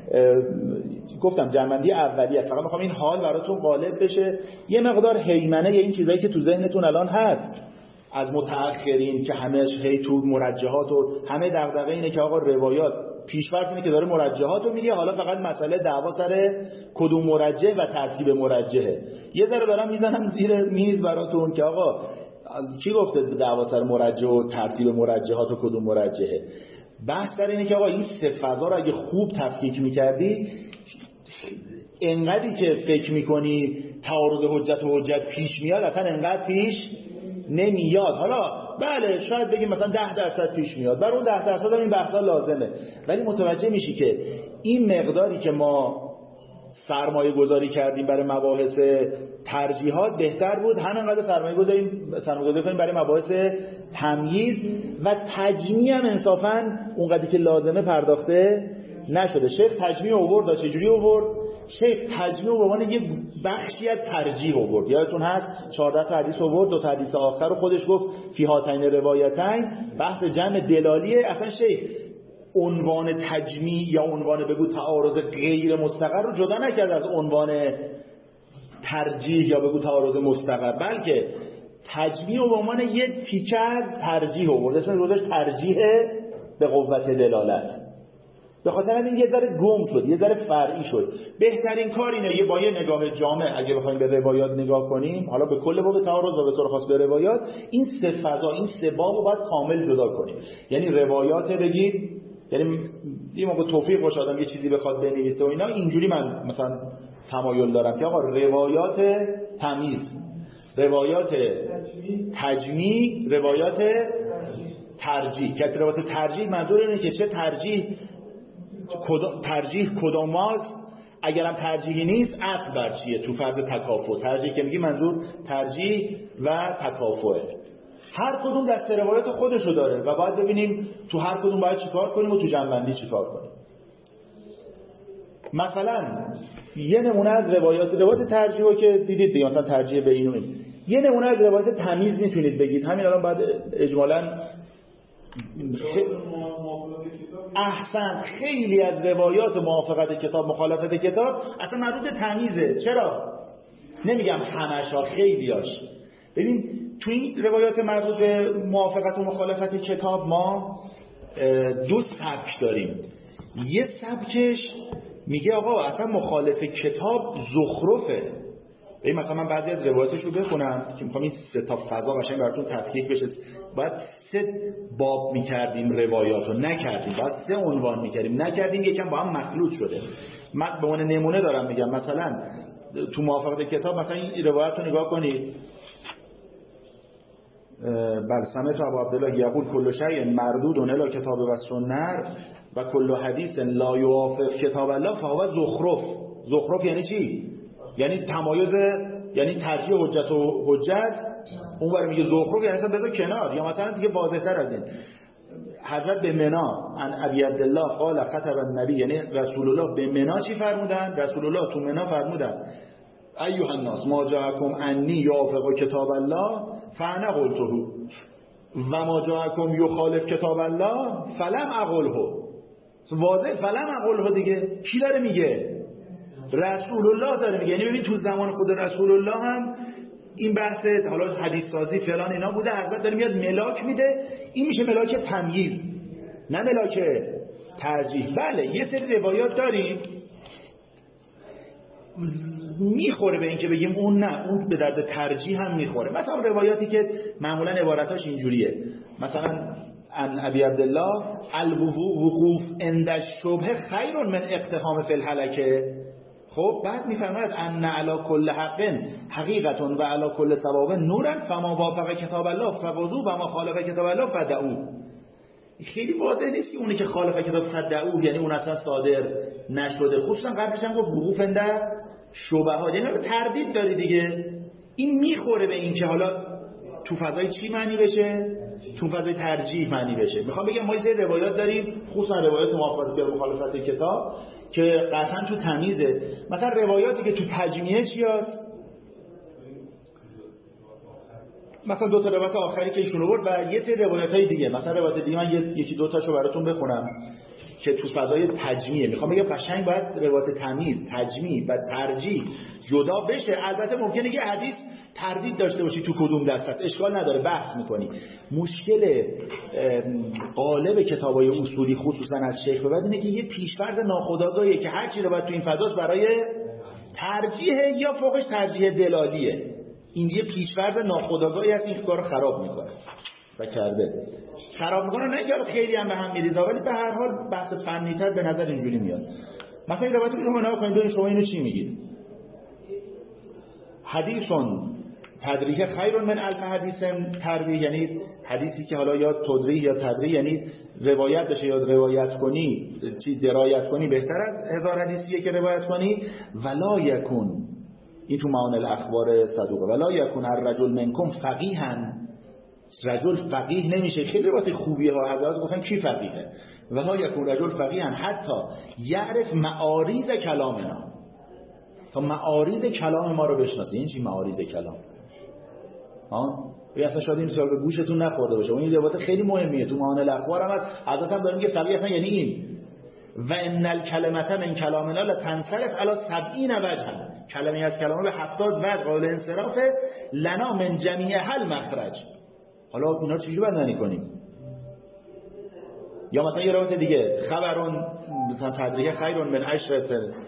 گفتم جنبندی اولیه است، فقط میخوام این حال براتون غالب بشه. یه مقدار هیمنه این چیزایی که تو ذهنتون الان هست از متأخرین که همهش هی تو مرجحات و همه دغدغه اینه که آقا روایات پیش‌فرض اینه که داره مرجحات رو میگه، حالا فقط مسئله دعوا سر کدوم مرجح و ترتیب مرجحه. یه ذره دارم میزنم زیر میز براتون که آقا کی گفته دعوا سر مرجح و ترتیب مرجحات و کدوم مرجحه؟ بحث سر اینه که آقا این سه فضا رو اگه خوب تفکیک میکردی انقدری که فکر میکنی تعارض حجت و حجت پیش میاد اصلا انقدر پیش نمیاد. حالا بله شاید بگیم مثلا ده درصد پیش میاد، برای اون ده درصد هم این بحثا لازمه، ولی متوجه میشی که این مقداری که ما سرمایه گذاری کردیم برای مباحث ترجیحات بهتر بود همینقدر سرمایه گذاری سرمایه گذاری کنیم برای مباحث تمییز و تجمیع هم انصافا اونقدری که لازمه پرداخته نشده. شیخ تجمیع آورد، چجوری آورد؟ شیخ تجمیع به عنوان یه بخشی از ترجیح آورد. یادتون هست چهارده تا حدیث آورد، دو تا حدیث آخر رو خودش گفت فی هاتین روایتین، بحث جمع دلالیه. اصلا شیخ عنوان تجمیع یا عنوان بگو تعارض غیر مستقر رو جدا نکرد از عنوان ترجیح یا بگو تعارض مستقر، بلکه تجمیع رو به عنوان یه تیکه از ترجیح آورد، اسمش گذاشت ترجیح به قوت دلالت. به خاطر همین یه ذره گم شد، یه ذره فرعی شد. بهترین کار اینه یه با یه نگاه جامع اگه بخوایم به روایات نگاه کنیم، حالا به کل باب تعارض و به طور خاص به روایات، این سه فضا این سه باب رو باید کامل جدا کنیم. یعنی روایات بگید، یعنی یه موقع توفیق باشه آدم یه چیزی بخواد بنویسه و اینا، اینجوری من مثلا تمایل دارم که آقا روایات تمیز، روایات تجمیع، روایات ترجیح. که روایات ترجیح منظور اینه که چه ترجیح کدا... ترجیح کدام است، اگرم ترجیحی نیست اصل بر چیه تو فرض تکافؤ. ترجیح که میگی منظور ترجیح و تکافؤه. هر کدوم دست روایات خودشو داره و باید ببینیم تو هر کدوم باید چیکار کنیم و تو جنبندی چیکار کنیم. مثلا یه نمونه از روایات روایات ترجیحو که دیدید دیگه، مثلا ترجیح به این و این. یه نمونه از روایات تمیز میتونید بگید. همین الان باید اجمالاً احسن خیلی از روایات موافقت کتاب مخالفت کتاب اصلا مربوط تمیزه. چرا؟ نمیگم همشا، خیلیاش. ببین تو این روایات مربوط به موافقت و مخالفت کتاب ما دو سبک داریم. یه سبکش میگه آقا اصلا مخالف کتاب زخرفه، ببین مثلا من بعضی از روایاتش رو بخونم که میخوام این سه تا فضا قشنگ براتون تفکیک بشه. باید سه باب میکردیم روایاتو، نکردیم. باید سه عنوان میکردیم، نکردیم، یکم با هم مخلوط شده. من به عنوان نمونه دارم میگم، مثلا تو موافقت کتاب مثلا این روایت رو نگاه کنید. بل سمعت ابو عبدالله یقول کل شیء مردود الی کتاب و سنت و کل حدیث لا یوافق کتاب الله فهو زخرف. زخرف یعنی چی؟ یعنی تمایز، یعنی ترجیح حجت و حجت. اون ور میگه زخرف یعنی اصلا بذار کنار. یا مثلا دیگه واضح تر از این، حضرت به منا عن ابی عبدالله قال خطب النبی، یعنی رسول الله به منا چی فرمودن؟ رسول الله تو منا فرمودن ایها الناس ما جاءکم انی یوافق کتاب الله فانا قلته و ما جاءکم یخالف کتاب الله فلم اقله. واضح فلم اقله دیگه. کی داره میگه؟ رسول الله داره میگه. یعنی ببین تو زمان خود رسول الله هم این بحث حالا حدیث سازی فلان اینا بوده، حضرت داره میاد ملاک میده. این میشه ملاک تمییز، نه ملاک ترجیح. بله یه سری روایات داریم میخوره به این که بگیم اون نه، اون به درد ترجیح هم میخوره. مثلا روایاتی که معمولا عبارتاش اینجوریه، مثلا ان ابی عبدالله الوقوف عند الشبهه خیر من اقتحام فی الهلکه. خب بعد میفرماید ان علی کل حق حقیقت و علی کل ثواب نورا فما وافق کتاب الله فخذوه و ما خالف کتاب الله فدعوه. خیلی واضح نیست که اونی که خالف کتاب فدعوه یعنی اون اصلا صادر نشده. خصوصا قبلش هم گفت وقوف عند شبهات، یعنی تردید داری دیگه. این میخوره به این که حالا تو فضای چی معنی بشه؟ تو فضای ترجیح معنی بشه. میخوام بگم ما یه روایات داریم، خصوصا روایات موافقت با مخالفت کتاب که قطعا تو تمیزه. مثلا روایاتی که تو تجمیعه چی هست؟ مثلا دو تا روایت آخری که ایشون آورد و یه سری روایت‌های دیگه. مثلا روایت دیگه من یکی دو تاشو براتون بخونم که تو فضای تجمیعه. میخوام بگم قشنگ باید روایت تمیز، تجمیع و ترجیح جدا بشه. البته ممکنه یه حدیث تردید داشته باشی تو کدوم دست است، اشکال نداره، بحث میکنی. مشکل غالب کتابای اصولی خصوصا از شیخ به بعد اینه که یه پیشفرض ناخودآگاهیه که هر چی رو باید تو این فضاست برای ترجیح یا فوقش ترجیح دلالیه. این یه پیشفرض ناخودآگاهی است، این کارو خراب میکنه و کرده خراب میکنه. نه که خیلی هم به هم میریزه، ولی به هر حال بحث فنی‌تر به نظر اینجوری میاد. مثلا این روایت رو نگاه کنید ببینید شما اینو چی میگید. حدیثون تدریح خیر من الف حدیث ترویح، یعنی حدیثی که حالا یا تدریح یا تدریح یعنی روایت بشه یا روایت کنی چی درایت کنی بهتر از هزار حدیثیه که روایت کنی. ولا یکون، این تو معانی الاخبار صدوقه، ولا یکون الرجل منکم فقیها، رجل فقیه نمیشه. خیلی روایت خوبیه ها، حضرات گفتن کی فقیهه. ولا یکون رجل فقیها حتی یعرف معاریض کلامنا، تا معاریض کلام ما رو بشناسه. این چی معاریض کلام؟ ها یا اصلا شاید این سوال به گوشتون نخورده باشه. این روایت خیلی مهمیه، تو معانی الاخبار هم هست. حضرت هم داره میگه فقیه اصلا یعنی این و ان الکلمه من کلامنا لتنصرف علی سبعین وجها، کلمه از کلام به هفتاد وجه قابل انصراف. لنا من جمیع حل مخرج. حالا اینا رو چجوری بندنی کنیم؟ یا مثلا یه روایت دیگه خبرون مثلا تدریح خیرون من عشرت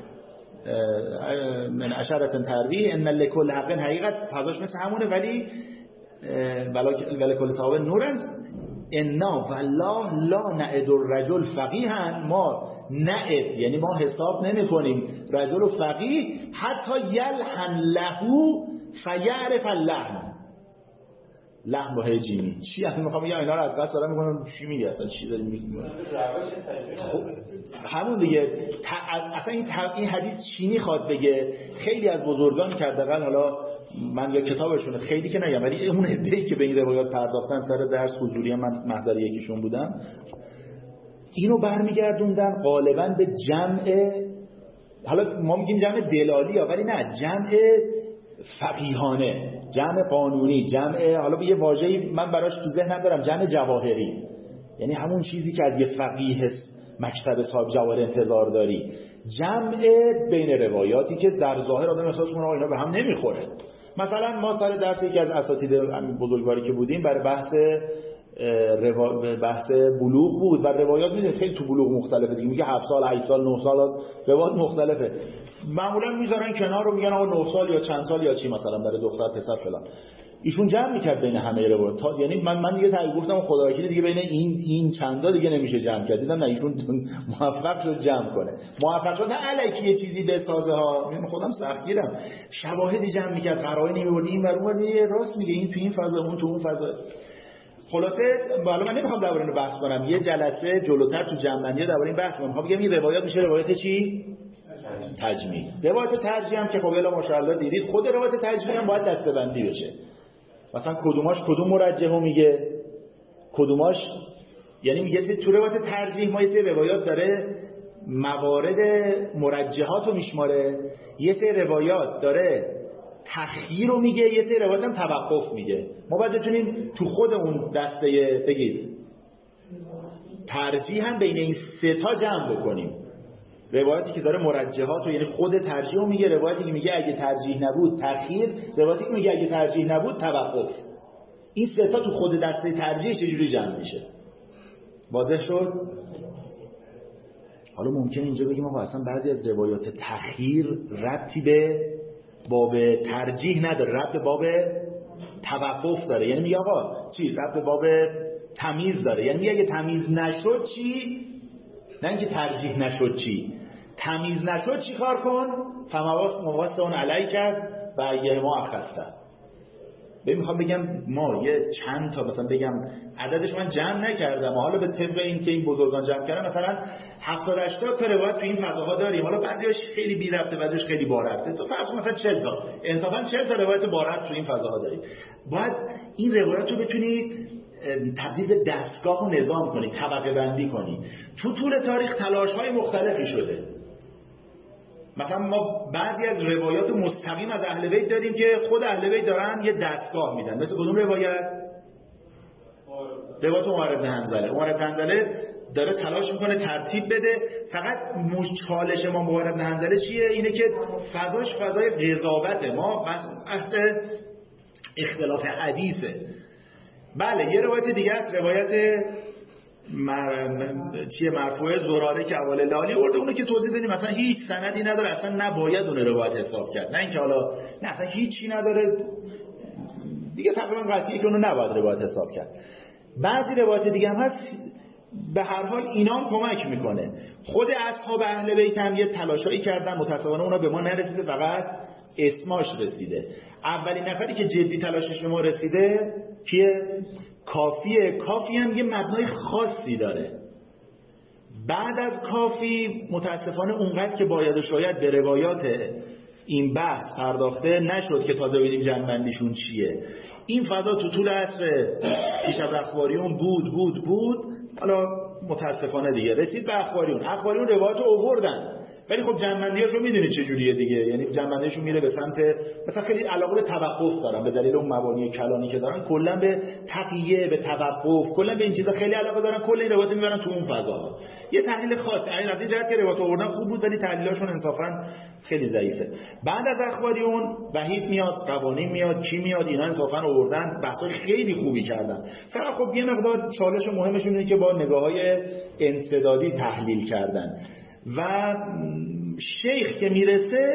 من عشرت ترویح ان لکل حق حقیقت، فضاش مثل همونه ولی ولی کل ثواب نورن. انا والله لا نعد الرجل فقیها، ما نعد یعنی ما حساب نمی کنیم رجل و فقیه حتی یلحن لهو فیعرف اللحن. لحن با هجیمی چی؟ یعنی میخوام بگم اینا رو از قصد دارم میکنم چی میگه اصلا، چی داری میگه؟ همون دیگه. اصلا این, این حدیث چی میخواد بگه؟ خیلی از بزرگان کردقل، حالا من یا کتابشونه خیلی که نگم، ولی اون عده‌ای که به این روایات پرداختن سر درس حضوری من محضر یکیشون بودم، اینو برمیگردوندن غالبا به جمع، حالا ما میگیم جمع دلالی ها، ولی نه، جمع فقیهانه، جمع قانونی، جمع حالا به یه واژه‌ای من براش تو ذهنم دارم، جمع جواهری، یعنی همون چیزی که از یه فقیه مکتب صاحب جواهر انتظار داری. جمع بین روایاتی که در ظاهر آدم احساس کنه اینا به هم نمیخوره. مثلا ما سر درس یکی از اساتید بزرگواری که بودیم برای بحث بحث بلوغ بود و روایات میدونید خیلی تو بلوغ مختلفه دیگه، میگه هفت سال هشت سال نه سال، روایات مختلفه. معمولا میذارن کنار رو میگن آقا نه سال یا چند سال یا چی مثلا برای دختر پسر فلان. ایشون جمع میکرد بین همه روایات تا یعنی من من دیگه تعریف گفتم خدا وکیلی دیگه بین این این چندا دیگه نمیشه جمع کرد. دیدم نه ایشون موفق شد جمع کنه. موفق شد نه الکی یه چیزی بسازه ها. من خودم سختگیرم. شواهدی جمع میکرد، قرائنی میورد این ور اون ور، راست میگه این تو این فضا اون تو اون فضا. خلاصه حالا من نمیخوام درباره اینو بحث کنم. یه جلسه جلوتر تو جمع‌بندی درباره این بحث کنم. میخوام بگم این روایات میشه روایت چی؟ تجمیع. روایت ترجیح هم که خب الا ماشاءالله دیدید خود روایت تجمیع هم باید دسته‌بندی بشه. مثلا کدوماش کدوم مرجحو میگه، کدوماش یعنی میگه تو روایت ترجیح ما یه سری روایات داره موارد مرجحات رو میشماره، یه سری روایات داره تخییر رو میگه، یه سری روایات هم توقف میگه. ما باید بتونیم تو خود اون دسته بگید ترجیح هم بین این سه تا جمع بکنیم. روایتی که داره مرجحات رو یعنی خود ترجیح رو میگه، روایتی که میگه اگه ترجیح نبود تخییر، روایتی که میگه اگه ترجیح نبود توقف. این سه تا تو خود دسته ترجیح چجوری جمع میشه؟ واضح شد؟ حالا ممکن اینجا بگیم آقا اصلا بعضی از روایات تخییر ربطی به باب ترجیح نداره، ربط به باب توقف داره. یعنی میگه آقا چی؟ ربط به باب تمیز داره. یعنی میگه اگه تمیز نشد چی؟ نه اینکه ترجیح نشد چی؟ تمیز نشد چی کار کن؟ فمواس مواس اون علی کرد و اگه ما اخسته. ببین میخوام بگم ما یه چند تا مثلا بگم عددش من جمع نکردم، حالا به طبق این که این بزرگان جمع کردن مثلا هفتاد هشتاد تا روایت تو این فضاها داریم. حالا بعضیش خیلی بی ربطه، بعضیش خیلی با ربطه. تو فرض کن مثلا چهل تا انصافا چهل تا روایت با ربط تو این فضاها داریم. باید این روایت رو بتونید تبدیل به دستگاه و نظام کنی، طبقه بندی کنی. تو طول تاریخ تلاش های مختلفی شده. مثلا ما بعضی از روایات مستقیم از اهل بیت داریم که خود اهل بیت دارن یه دستگاه میدن. مثل کدوم روایت؟ روایت عمر بن حنظله. عمر بن حنظله داره تلاش میکنه ترتیب بده. فقط چالش ما عمر بن حنظله چیه؟ اینه که فضاش فضای قضاوته. ما بحث اختلاف حدیثه. بله یه روایت دیگه است، روایت مر... چیه مرفوعه زراره که اول لالی ورده، اونو که توضیح دادیم مثلا هیچ سندی نداره، اصلا نباید اون روایت حساب کرد. نه اینکه حالا نه اصلا هیچی نداره دیگه، تقریبا قطعیه که اونو نباید روایت حساب کرد. بعضی روایت دیگه هم هست به هر حال اینا هم کمک میکنه. خود اصحاب اهل بیت هم یه تلاشایی کردن، متاسفانه اونا به ما نرسیده، فقط اسماش رسیده. اولین نفری که جدی تلاشش به ما رسیده کیه؟ کافیه. کافی هم یه مبنای خاصی داره. بعد از کافی متاسفانه اونقدر که باید و شاید به روایات این بحث پرداخته نشد که تازه ببینیم جنبندیشون چیه. این فضا تو طول عصر پیش از اخباریون بود بود بود حالا متاسفانه دیگه رسید به اخباریون. اخباریون روایات رو آوردن، ولی خب جنبندیاشو میدونید چه جوریه دیگه. یعنی جنبندیشون میره به سمت مثلا خیلی علاقه به توقف دارن، به دلیل اون مبانی کلانی که دارن، کلا به تقیه، به توقف، کلا به این چیزا خیلی علاقه دارن. کل این روایت میبرن تو اون فضاها. یه تحلیل خاصی این از این جهت که روایت آوردن خوب بود، ولی تحلیلاشون انصافا خیلی ضعیفه. بعد از اخباریون وحید میاد، قوانین میاد، کی میاد، اینا انصافا آوردن، بحثای خیلی خوبی کردن. فقط خب یه مقدار چالش مهمشون اینه که با نگاه‌های انسدادی تحلیل کردن. و شیخ که میرسه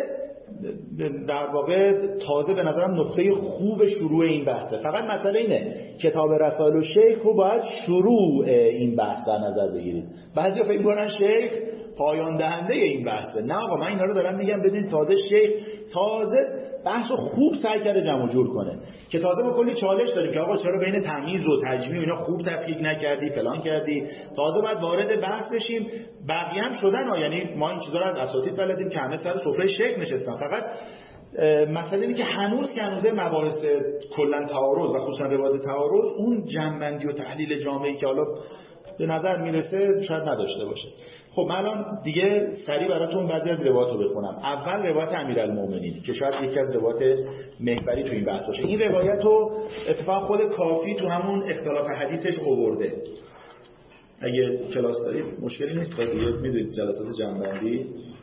در واقع تازه به نظرم نقطه خوب شروع این بحثه. فقط مسئله اینه کتاب رسائل و شیخ رو باید شروع این بحث در نظر بگیرید. بعضی فکر می‌کنن شیخ پایان دهنده این بحثه. نه آقا، من اینا رو دارم میگم بدونید تازه شیخ تازه بحث رو خوب سعی کرده جمع جور کنه که تازه ما کلی چالش داریم که آقا چرا بین تمیز و تجمیع و اینا خوب تفکیک نکردی فلان کردی. تازه باید وارد بحث بشیم. بقیه هم شدن ها، یعنی ما این چیزا رو از اساتید بلدیم که همه سر سفره شیخ نشستن. فقط مسئله اینه که هنوز که هنوز مباحث کلا تعارض و خصوصا روایت تعارض اون جنبندی و تحلیل جامعی که حالا به نظر میرسه شاید نداشته باشه. خب من الان دیگه سریع براتون بعضی از روایات رو بخونم. اول روایت امیرالمومنین که شاید یکی از روایات محوری تو این بحث باشه. این روایت رو اتفاق خود کافی تو همون اختلاف حدیثش آورده. اگه کلاس دارید مشکلی نیست، دیگه میدونید جلسات جنبندی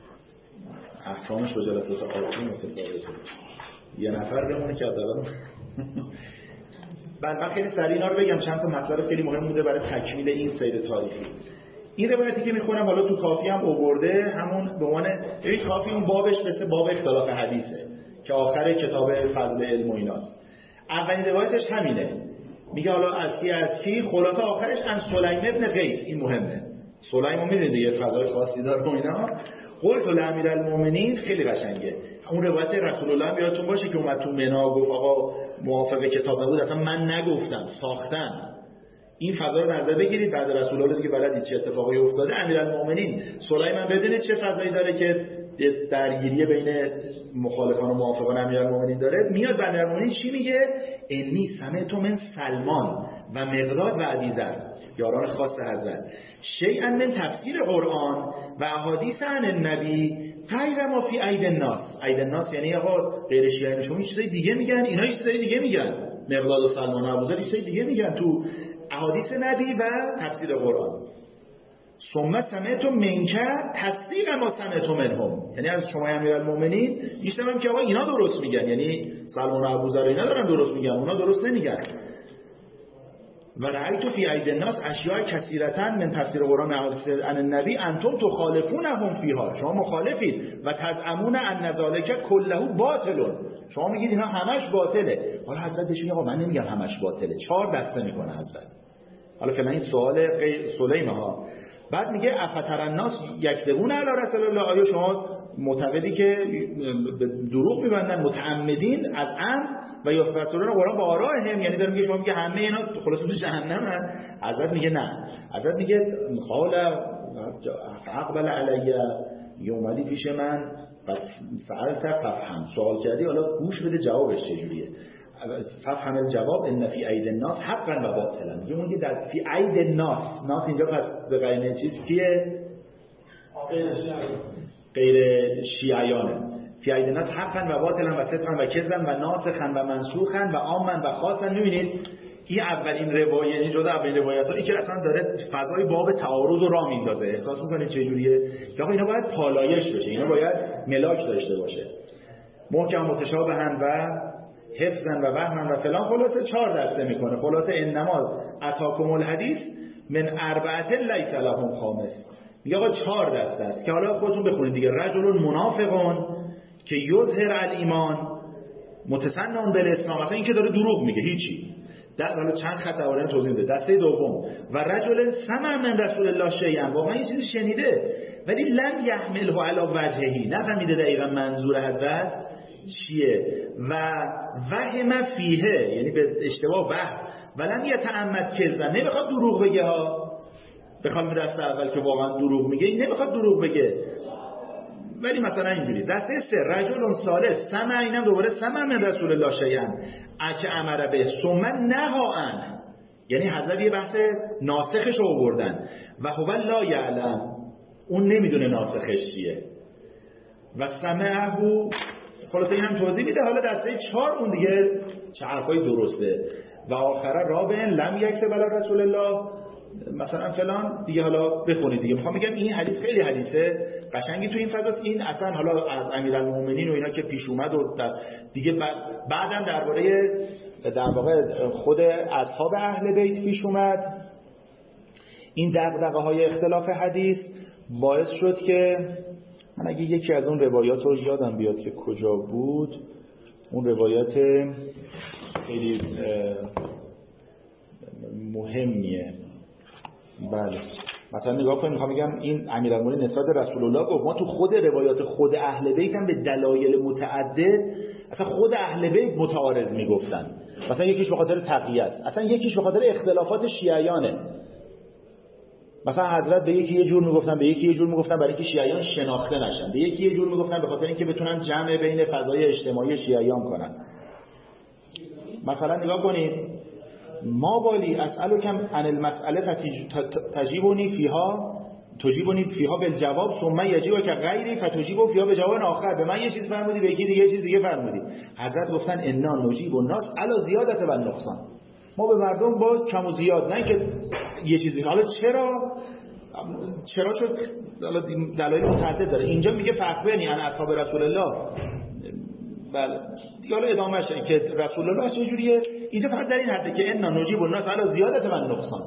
احکامش با جلسات آتی متفاوته. یه نفر بمونه که حداقل بعد من خیلی سریع اینا رو بگم، چند تا مطلب خیلی مهم بوده برای تکمیل این سیر تاریخی. این روایتی که میخونم حالا تو کافی هم آورده، همون به عنوان ببین کافی اون بابش مثل باب اختلاف حدیثه که آخر کتاب فضل علم و ایناست. اولین روایتش همینه، میگه حالا از کی از کی، خلاصه آخرش ان سلیم ابن قیس. این مهمه، سلیم رو میدونید یه فضای خاصی داره و اینا. قلت لأمیرالمؤمنین خیلی قشنگه. اون روایت رسول الله هم یادتون باشه که اومد تو منا گفت آقا موافق کتاب نبود، اصلا من نگفتم، ساختم. این فضا رو در نظر بگیرید. بعد رسول الله دیگه بلدید چه اتفاقی افتاده. امیرالمؤمنین سلیم هم بدونید چه فضایی داره که درگیری بین مخالفان و موافقان امیرالمؤمنین داره. میاد به امیرالمؤمنین چی میگه؟ انی سمعت من سلمان و مقداد و ابیذر، یاران خاص حضرت، شیئا من تفسیر قرآن و احادیث عن النبی غیر ما فی اید الناس. اید الناس یعنی آقا غیر شیعیان شما چیزای دیگه میگن، اینا چیزای دیگه میگن، مقداد و سلمان و ابوذر چیزای دیگه میگن تو احادیث نبی و تفسیر قرآن. ثم سمعت منک تصدیق ما سمعت منهم، یعنی از شما امیرالمؤمنین میشنوم که آقا اینا درست میگن، یعنی سلمان و ابوذر اینا دارن درست میگن، اونا درست نمیگن. و رأیت فی اید الناس اشیاء کثیرة من تفسیر قرآن عن النبی انتم تخالفونهم فیها، شما مخالفید. و تزعمون ان ذلک کله باطل، شما میگید اینا همش باطله. حالا حضرت بهش میگه آقا من نمیگم همش باطله، چهار دسته میکنه حضرت. حالا فعلا این سوال سلیمه ها. بعد میگه افتر الناس یکذبون علی رسول الله، آیا شما معتقدی که دروغ میبندن متعمدین از عمد و یفسرون قرآن با آرائهم، یعنی داره میگه شما میگه همه اینا خلاص تو جهنمن. حضرت میگه نه. حضرت میگه قال اقبل علی، اومدی پیش من بعد سألت ففهم، سوال کردی حالا گوش بده جوابش چجوریه. ففهم الجواب ان فی اید الناس حقا و باطلا. میگه اون که در فی اید الناس، ناس اینجا پس به قرینه چیز کیه؟ غیر شیعیانه. فی اید الناس حقا و باطلا و صدقا و کذبا و ناسخا و منسوخا و عاما و خاصا. میبینید این اولین روایت، یعنی جدا اولین روایت هایی که اصلا داره فضای باب تعارض رو راه میندازه. احساس میکنید چه جوریه که آقا اینا باید پالایش بشه، اینا باید ملاک داشته باشه، محکم متشابهن و حفظن و وهمن و فلان. خلاصه چهار دسته میکنه. خلاصه انما اتاکم الحدیث من اربعه لیس لهم خامس. میگه آقا چهار دسته است که حالا خودتون بخونید دیگه. رجل منافقون که یظهر الایمان متسنن بالاسلام، مثلا این که داره دروغ میگه هیچی. حالا چند خط درباره توضیح میده. دسته دوم و رجل سمع من رسول الله شیئا، واقعا این چیزی شنیده ولی لم یحمله علی وجهه، نفهمیده دقیقاً منظور حضرت چیه. و وهم فیه، یعنی به اشتباه وهم، ولم یتعمد کذبا، نمیخواد دروغ بگه ها. به خالف دسته اول که واقعا دروغ میگه، این نمیخواد دروغ بگه ولی مثلا اینجوری. دسته سه رجل ثالث سمع، اینم دوباره سمع من رسول الله شیئا اچ امر به ثم نهى عنه، یعنی حضرت یه بحث ناسخش رو آوردن و هو لا یعلم، اون نمیدونه ناسخش چیه. و سمعه، خلاصه این هم توضیح میده. حالا دسته چهار اون دیگه چه حرفای درسته. و آخره رابن لم یکسب علی رسول الله مثلا فلان دیگه. حالا بخونید دیگه. میخوام بگم این حدیث خیلی حدیثه قشنگی تو این فضاست. این اصلا حالا از امیرالمومنین و اینا که پیش اومد و دیگه بعدم درباره در واقع خود اصحاب اهل بیت پیش اومد. این دغدغه های اختلاف حدیث باعث شد که من اگه یکی از اون روایات رو یادم بیاد که کجا بود، اون روایت خیلی مهمیه. بله مثلا نگاه کنید، میخوام بگم این امیرالمومنین نسبت رسول الله گفت ما تو خود روایات خود اهل بیت هم به دلایل متعدد اصلا خود اهل بیت متعارض میگفتن. مثلا یکیش به خاطر تقیه است، اصلا یکیش به خاطر اختلافات شیعیانه. مثلا حضرت به یکی یه جور میگفتن، به یکی یه جور میگفتن برای اینکه شیعیان شناخته نشن، به یکی یه جور میگفتن به خاطر اینکه بتونن جمع بین فضای اجتماعی شیعیان کنن. مثلا نگاه کنید، ما بالی اسألکم عن المسئله تجیبونی فیها تجیبونی فیها بالجواب ثم یجیبو که غیری فتجیبو فیها به جواب آخر. به من یه چیز فرمودی، به یکی دیگه یه چیز دیگه فرمودی. حضرت گفتن انا نجیب الناس علی زیادت و نقصان، ما به مردم با کم و زیاد، نه که یه چیزی. حالا چرا چرا شد؟ حالا دلایل متعدد داره. اینجا میگه فخبرنی عن اصحاب رسول الله. بله دیگه حالا ادامه شه که رسول الله چه جوریه. اینجا فقط در این حده که انا نجیب الناس علی زیادت و نقصان.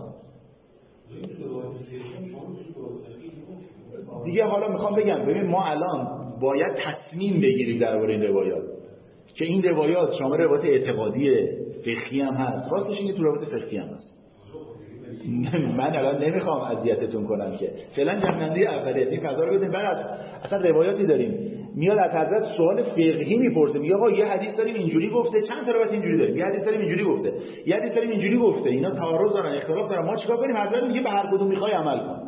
دیگه حالا میخوام بگم ببین ما الان باید تصمیم بگیریم درباره این روایات که این روایات شامل روایات اعتقادی فقهی هم هست. راستش اینه تو روایات فقهی هم هست. من الان نمیخوام اذیتتون کنم که فعلا جنبندی اولیه این فضا رو بدیم. بعد اصلا روایاتی داریم میاد از حضرت سوال فقهی میپرسه، میگه آقا یه حدیث داریم اینجوری گفته، چند تا روایت اینجوری داریم، یه حدیث داریم اینجوری گفته، یه حدیث داریم اینجوری گفته، اینا تعارض دارن، اختلاف دارن، ما چیکار کنیم؟ حضرت میگه به هر کدوم میخوای عمل کن.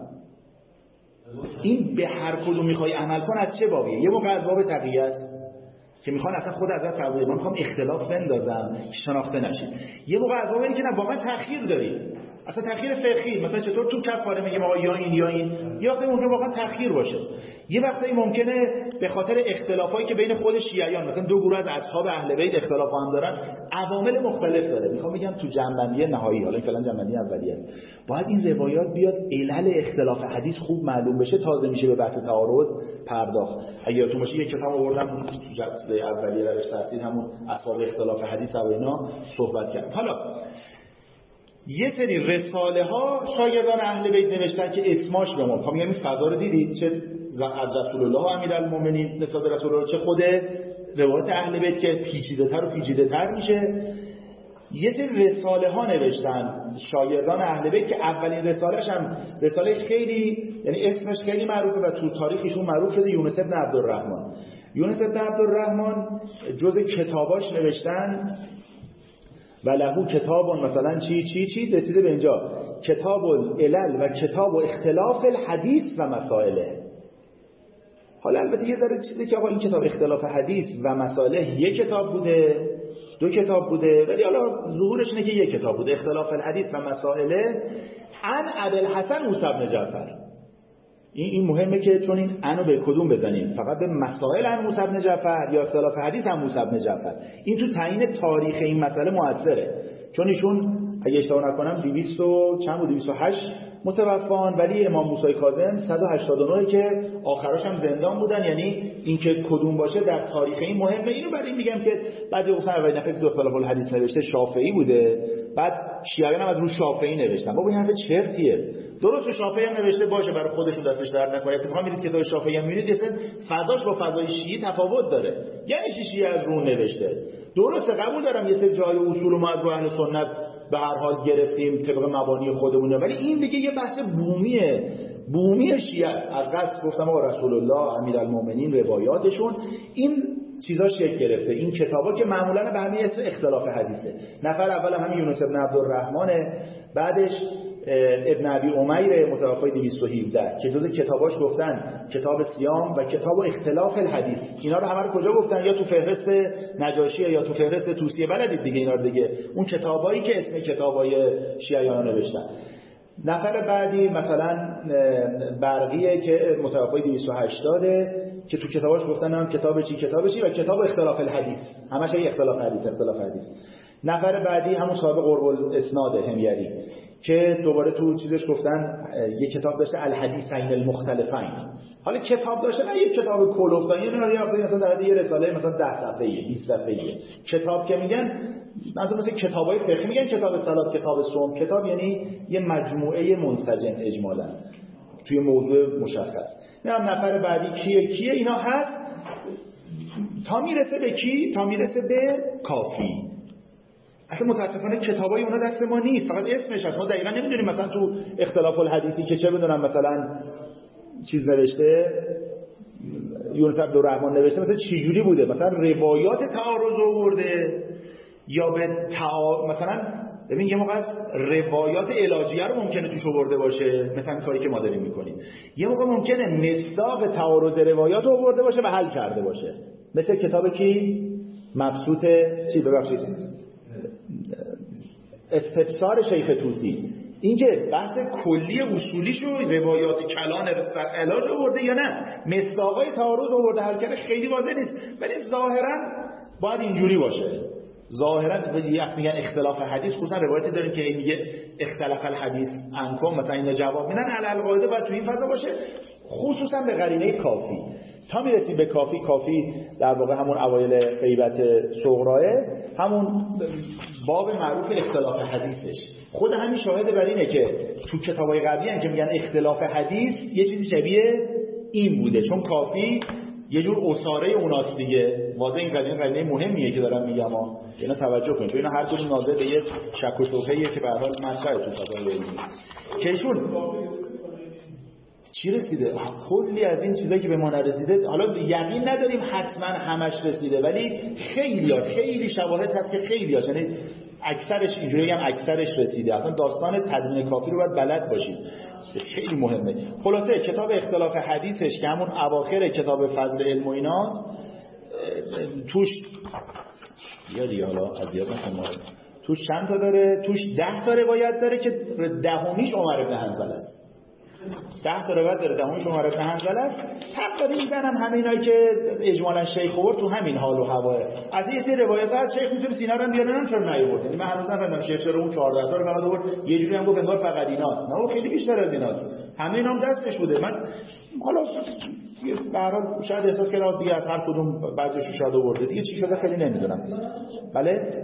این به هر کدوم میخوای عمل کن از چه بابیه؟ یه موقع از باب تقیه است که میخوان اصلا خود حضرت فرمودن من میخوام اختلاف بندازم شناخته نشید. یه موقع از باب اینه که نه واقعا تأخیر داریم، اصلا تأخیر فقهی، مثلا چطور تو کفاره میگیم آقا یا این یا این، یا وقتی ممکنه واقعا تأخیر باشه، یه وقتی ممکنه به خاطر اختلافایی که بین خود شیعیان مثلا دو گروه از اصحاب اهل بیت اختلاف هم دارن، عوامل مختلف داره. میخوام بگم تو جنبندی نهایی، حالا فعلا جنبندی اولیه است، باید این روایات بیاد علل اختلاف حدیث خوب معلوم بشه، تازه میشه به بحث تعارض پرداخت. اگه تو باشه یک کتاب آوردم تو جلسه اولیه روش تحصیل همون اسباب اختلاف حدیث و اینا صحبت کردم. حالا یه سری رساله ها شاگردان اهل بیت نوشتن که اسماش به ما میگم این فضا رو دیدید، چه از رسول الله و امیرالمومنین نسبت رسول الله، چه خود روایت اهل بیت که پیچیده تر و پیچیده تر میشه. یه سری رساله ها نوشتن شاگردان اهل بیت که اولین رساله‌اش هم رساله خیلی یعنی اسمش خیلی معروفه و تو تاریخشون معروف شده، یونس ابن عبدالرحمن. یونس ابن عبدالرحمن جز کتاباش نوشتن و لهو کتاب مثلا چی چی چی رسیده به اینجا، کتاب العلل و کتاب اختلاف الحدیث و مسائله. حالا البته یه ذره چیزی که آقا این کتاب اختلاف حدیث و مسائله یک کتاب بوده، دو کتاب بوده، ولی حالا ظهورش اینه که یک کتاب بوده، اختلاف الحدیث و مسائله عن ابوالحسن موسی بن جعفر. این این مهمه که چون این انو به کدوم بزنیم، فقط به مسائل عن موسی بن جعفر یا اختلاف حدیث عن موسی بن جعفر. این تو تعیین تاریخ این مسئله موثره، چون ایشون اگه اشتباه نکنم دویست و چند بود دویست و هشت متوفان، ولی امام موسی کاظم صد و هشتاد و نه که آخراش هم زندان بودن. یعنی اینکه کدوم باشه در تاریخ این مهمه. اینو برای این میگم که بعضی گفتن اولین نفر که تو اختلاف الحدیث نوشته شافعی بوده، بعد شیعیان هم از رو شافعی نوشتن. بابا این حرف چرتیه. درست شافعی هم نوشته باشه برای خودشون دستش درد نکنه. اتفاقا میرید کتاب شافعی هم میبینید اصلا فضاش با فضای شیعی تفاوت داره. یعنی شیعی از رو نوشته. درسته قبول دارم یه سری جای اصول ما از اهل سنت به هر حال گرفتیم طبق مبانی خودمونه، ولی این دیگه یه بحث بومیه، بومی شیعه. از قصد گفتم آقا رسول الله، امیرالمومنین، روایاتشون این چیزا شکل گرفته. این کتابا که معمولا به همین اسم اختلاف حدیثه. نفر اول همین یونس ابن عبدالرحمن، بعدش ابن ابی امیر متوفی دویست و هفده که جزء کتاباش گفتن کتاب صیام و کتاب اختلاف الحدیث. اینا رو همه رو کجا گفتن؟ یا تو فهرست نجاشی یا تو فهرست توصیه، بلدید دیگه اینا رو دیگه، اون کتابایی که اسم کتابای شیعیان نوشتن. نفر بعدی مثلا برقیه که متوفی دویست و هشتاد که تو کتاباش گفتن هم کتاب چی کتاب چی و کتاب اختلاف الحدیث، همش اختلاف حدیث اختلاف حدیث. نفر بعدی همون صاحب قرب الاسناد همیری که دوباره تو چیزش گفتن یه کتاب داشته الحدیثین المختلفین. حالا کتاب داشته نه یه کتاب کلوفتانی، نه یه وقتی مثلا در یه رساله مثلا ده صفحه‌ایه بیست صفحه‌ایه. کتاب که میگن مثلا مثلا کتابای فقهی میگن کتاب صلات، کتاب صوم. کتاب یعنی یه مجموعه منسجم اجمالا توی موضوع مشخص. نه نفر بعدی کیه کیه اینا هست تا میرسه به کی؟ تا میرسه به کافی. اصلا متاسفانه کتابای اونا دست ما نیست، فقط اسمش هست. ما دقیقا نمیدونیم مثلا تو اختلاف الحدیثی که چه بدونم مثلا چیز نوشته یونس عبدالرحمن نوشته مثلا چی جوری بوده، مثلا روایات تعارض آورده یا به تعا... مثلا ببین یه موقع از روایات علاجیه رو ممکنه توش آورده باشه، مثلا کاری که ما داریم میکنیم. یه موقع ممکنه مصداق تعارض روایات رو آورده باشه و حل کرده باشه، مثل کتاب کی مبسوط چی ببخشید استفسار شیخ طوسی. این که بحث کلی اصولیشو روایات کلان علاج آورده یا نه مصداقای تعارض آورده حل کرده خیلی واضح نیست، ولی ظاهرا باید اینجوری باشه. ظاهرا یک میگن اختلاف حدیث، خصوصا روایتی داریم که میگه اختلاف الحدیث عنکم مثلا اینا جواب میدن، علی القاعده باید تو این فضا باشه، خصوصا به قرینه کافی. تا میرسیم به کافی. کافی در واقع همون اوایل غیبت صغراه، همون باب معروف اختلاف حدیثش. خود همین شاهد بر اینه که تو کتابای قبلی هم که میگن اختلاف حدیث یه چیزی شبیه این بوده، چون کافی یه جور اساره اوناست دیگه. واضح این قضیه قضیه مهمیه که دارم میگم ها، اینا توجه کنید، چون اینا هر کدوم ناظر به یه شک و شبهه‌ایه که به هر حال مطرحه تو فضای علمی. که ایشون چی رسیده؟ کلی از این چیزایی که به ما نرسیده، حالا یقین نداریم حتما همش رسیده، ولی خیلی ها خیلی شواهد هست که خیلی ها، یعنی اکثرش اینجوری هم اکثرش رسیده. اصلا داستان تدوین کافی رو باید بلد باشید، خیلی مهمه. خلاصه کتاب اختلاف حدیثش که همون اواخر کتاب فضل علم و ایناست، توش یا دیگه حالا اذیت نکنم، توش چند تا داره؟ توش ده تا روایت داره که دهمیش عمر بن حنظله است. ده تا روایت داره، دهمیش عمر بن حنظله است. تقریبا هم همه اینایی که اجمالا شیخ آورد تو همین حال و هواه. از این سری روایت از شیخ میتونه سینا رو بیارن، چرا نیورد؟ یعنی من هنوز نفهمیدم شیخ چرا اون چهارده تا رو فقط آورد. یه جوری هم گفت انگار فقط ایناست. نه، خیلی بیشتر از ایناست. همه اینام دستش بوده. من حالا به هر حال شاید احساس کردم دیگه از هر کدوم بعضیش رو شاید آورده. دیگه چی شده خیلی نمیدونم. بله؟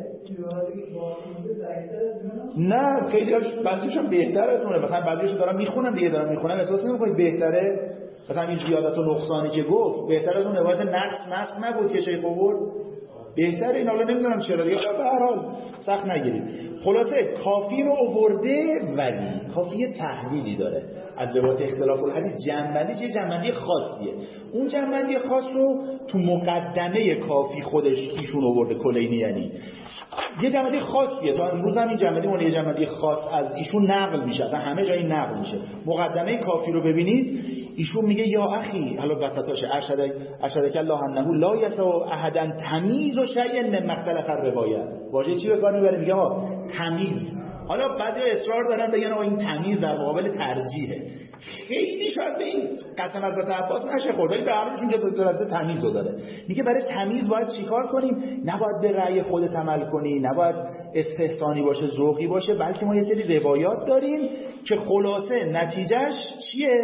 نه خیلی هاش بعضیش هم بهتر از اونه. مثلا بعضیش رو دارم میخونم دیگه دارم میخونم احساس نمی‌کنید بهتره؟ مثلا این زیادت و نقصانی که گفت بهتر از اون روایت نقص مسخ نبود که شیخ آورد؟ بهتره این. حالا نمیدونم چرا دیگه، به هر حال سخت نگیرید. خلاصه کافی رو آورده، ولی کافی تحلیلی داره از روایت اختلاف الحدیث. جنبندیش یه جنبندی خاصیه. اون جنبندی خاص رو تو مقدمه کافی خودش ایشون آورده، کلینی، یعنی یه جنبندی خاصیه. تا امروز هم این جنبندی اون یه جنبندی خاص از ایشون نقل میشه، اصلا همه جایی نقل میشه. مقدمه کافی رو ببینید، ایشون میگه یا اخی، حالا وسطاشه، ارشد ارشدک الله انه لا یسع احدا تمیز و شیء من مختلف الروایات. واژه چی به کار میبره؟ میگه ها تمیز. حالا بعضی اصرار دارن بگن آقا این تمیز در مقابل ترجیحه. خیلی شاید به این قسم از ذات عباس نشه خورد، ولی به هر حال چون که لفظ تمیز رو داره، میگه برای تمیز باید چیکار کنیم؟ نباید به رأی خودت عمل کنی، نباید استحسانی باشه، ذوقی باشه، بلکه ما یه سری روایات داریم که خلاصه نتیجهش چیه؟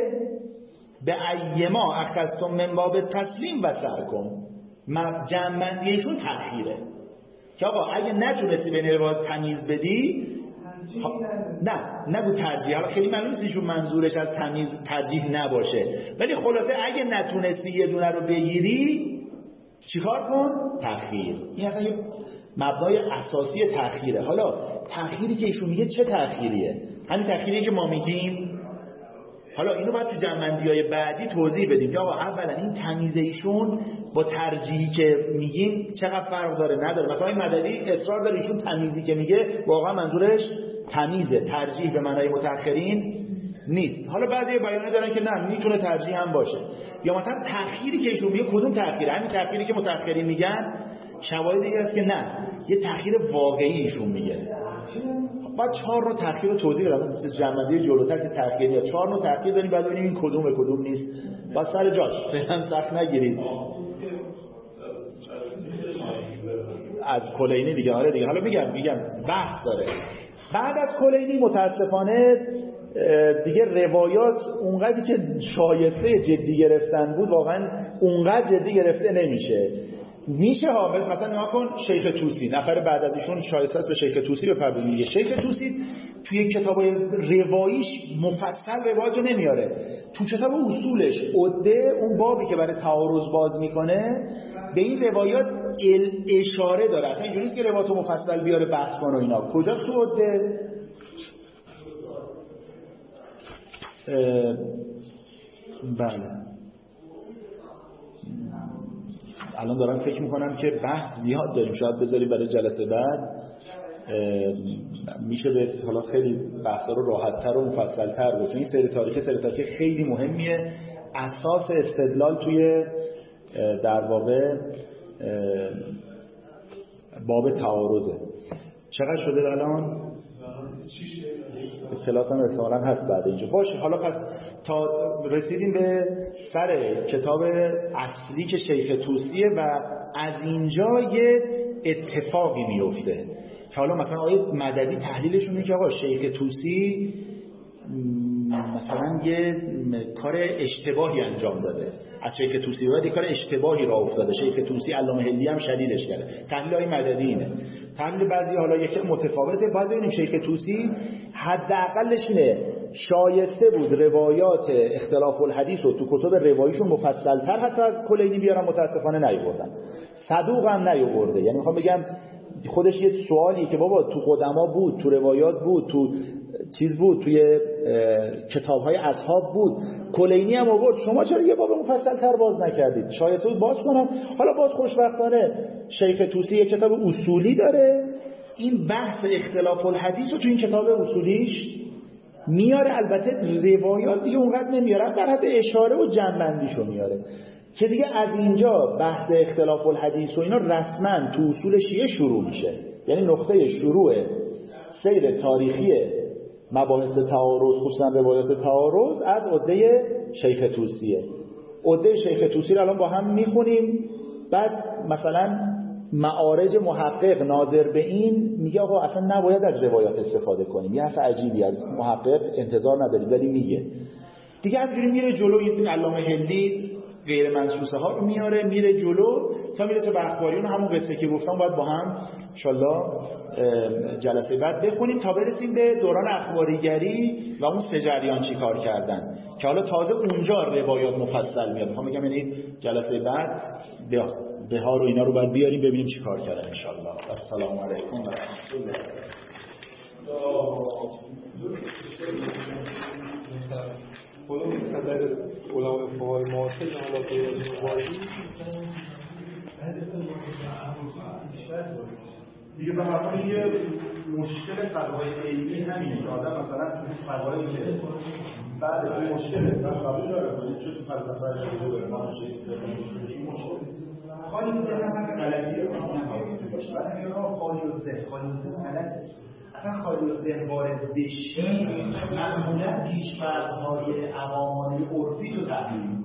به ایما اخذتم من باب تسلیم و سرکم. جمع‌بندیشون تأخیره که آقا اگه نتونستی بین روایات تمیز بدی، ها... نه نگو ترجیح. حالا خیلی معلوم نیست ایشون منظورش از تمیز ترجیح نباشه، ولی خلاصه اگه نتونستی یه دونه رو بگیری چیکار کن؟ تأخیر. این اصلا یه مبنای اساسی تأخیره. حالا تأخیری که ایشون میگه چه تأخیریه؟ همین تأخیری که ما میگیم. حالا اینو باید تو جمع‌بندی‌های بعدی توضیح بدیم که آقا اولا این تمیز ایشون با ترجیحی که میگیم چقدر فرق داره نداره. مثلا این مددی اصرار داره ایشون تمیزی که میگه واقعا منظورش تمیزه، ترجیح به معنای متأخرین نیست. حالا بعضی بیانه دارن که نه میتونه ترجیح هم باشه. یا مثلا تأخیری که ایشون میگه کدوم تأخیر؟ همین تأخیری که متأخرین میگن. شواهد دیگه است که نه، یه تأخیر واقعی ایشون میگه. بعد چهار نوع تأخیر رو توضیح بدم. جمع‌بندی جلوتر که تأخیریه چهار نوع تأخیر داریم، بعد ببینیم این کدوم به کدوم نیست. بعد سر جاش فعلا سخت نگیرید. از کلینی دیگه. آره دیگه. حالا میگم میگم بحث داره. بعد از کلینی متاسفانه دیگه روایات اونقدری که شایسته جدی گرفتن بود واقعا اونقدر جدی گرفته نمیشه. میشه ها. مثلا نگاه کن شیخ طوسی، نفر بعد از ایشون شایسته است به شیخ طوسی بپردازیم. میگه شیخ طوسی توی کتابای رواییش مفصل روایت رو نمیاره. تو کتاب اصولش عده، اون بابی که برای تعارض باز میکنه، به این روایات اشاره داره. اصلا اینجوری نیست که روایت رو مفصل بیاره بحث کنه و اینا. کجاست تو عده؟ بله الان دارم فکر میکنم که بحث زیاد داریم، شاید بذاریم برای جلسه بعد. میشه به حالا خیلی بحثا رو راحت‌تر و مفصل‌تر بود، چون این سری تاریخی سری تاریخی خیلی مهمیه، اساس استدلال توی در واقع باب تعارضه. چقدر شده الان؟ کلاس هم احتمالاً هست بعد اینجا. باشه حالا پس تا رسیدیم به سر کتاب اصلی که شیخ طوسیه و از اینجا یه اتفاقی میفته که حالا مثلا آیه مددی تحلیلشون میگه که آقا شیخ طوسی مثلا یه کار اشتباهی انجام داده، از شیخ طوسی بعد یه کار اشتباهی راه افتاده. شیخ طوسی علامه هندی هم شدیدش کرده. تحلیل‌های مددی اینه. تحلیل بعضی حالا یکی متفاوته. باید ببینیم شیخ طوسی حداقلش اینه شایسته بود روایات اختلاف الحدیث رو تو کتب رواییشون مفصل‌تر حتی از کلینی بیارن، متاسفانه نیاوردن. صدوق هم نیاورده. یعنی میخوام بگم خودش یه سوالی که بابا تو قدما بود، تو روایات بود، تو چیز بود، توی کتاب‌های اصحاب بود، کلینی هم آورد، شما چرا یه باب مفصل‌تر باز نکردید؟ شایسته بود باز کنم. حالا باز خوشبختانه شیخ طوسی یه کتاب اصولی داره، این بحث اختلاف الحدیث رو تو این کتاب اصولیش میاره. البته روایات دیگه اونقدر نمیاره، در حد اشاره و جنبندیشو میاره که دیگه از اینجا بحث اختلاف الحدیث و اینا رسما تو اصول شیعه شروع میشه. یعنی نقطه شروع سیر تاریخی مباحث تعارض، خصوصا روایات تعارض، از عده شیخ طوسیه. عده شیخ طوسی رو الان با هم میخونیم. بعد مثلا معارج محقق ناظر به این میگه آقا اصلا نباید از روایات استفاده کنیم. یه حرف عجیبی از محقق انتظار ندارید ولی میگه. دیگه همینجوری میره جلو. این علامه هندی غیر منسوسه ها رو میاره میره جلو تا میرسه به اخباریون. همون قصه که گفتم باید با هم انشالله جلسه بعد بخونیم تا برسیم به دوران اخباریگری و اون سه جریان چی کار کردن که حالا تازه اونجا روایات مفصل میاد. میخوام بگم یعنی جلسه بعد به ها رو اینا رو باید بیاریم ببینیم چی کار کردن انشالله. السلام علیکم و رحمت الله. خودم صدر علماء فقهای معاصر حالا به مبارزی دیگه به هر حال یه مشکل فقهای علمی همینه که آدم مثلا تو فقهایی که بعد این مشکل من قبول دارم ولی چه تو فلسفه شده داره ما چه استفاده این مشکل خالی ذهن هم غلطی رو نمی‌کنه باشه. بعد میگه آقا خالی ذهن خالی ذهن غلطه. اصلا خالی ذهن وارد بشی معمولا پیش‌فرض‌های عوامانه عرفی تو تحلیل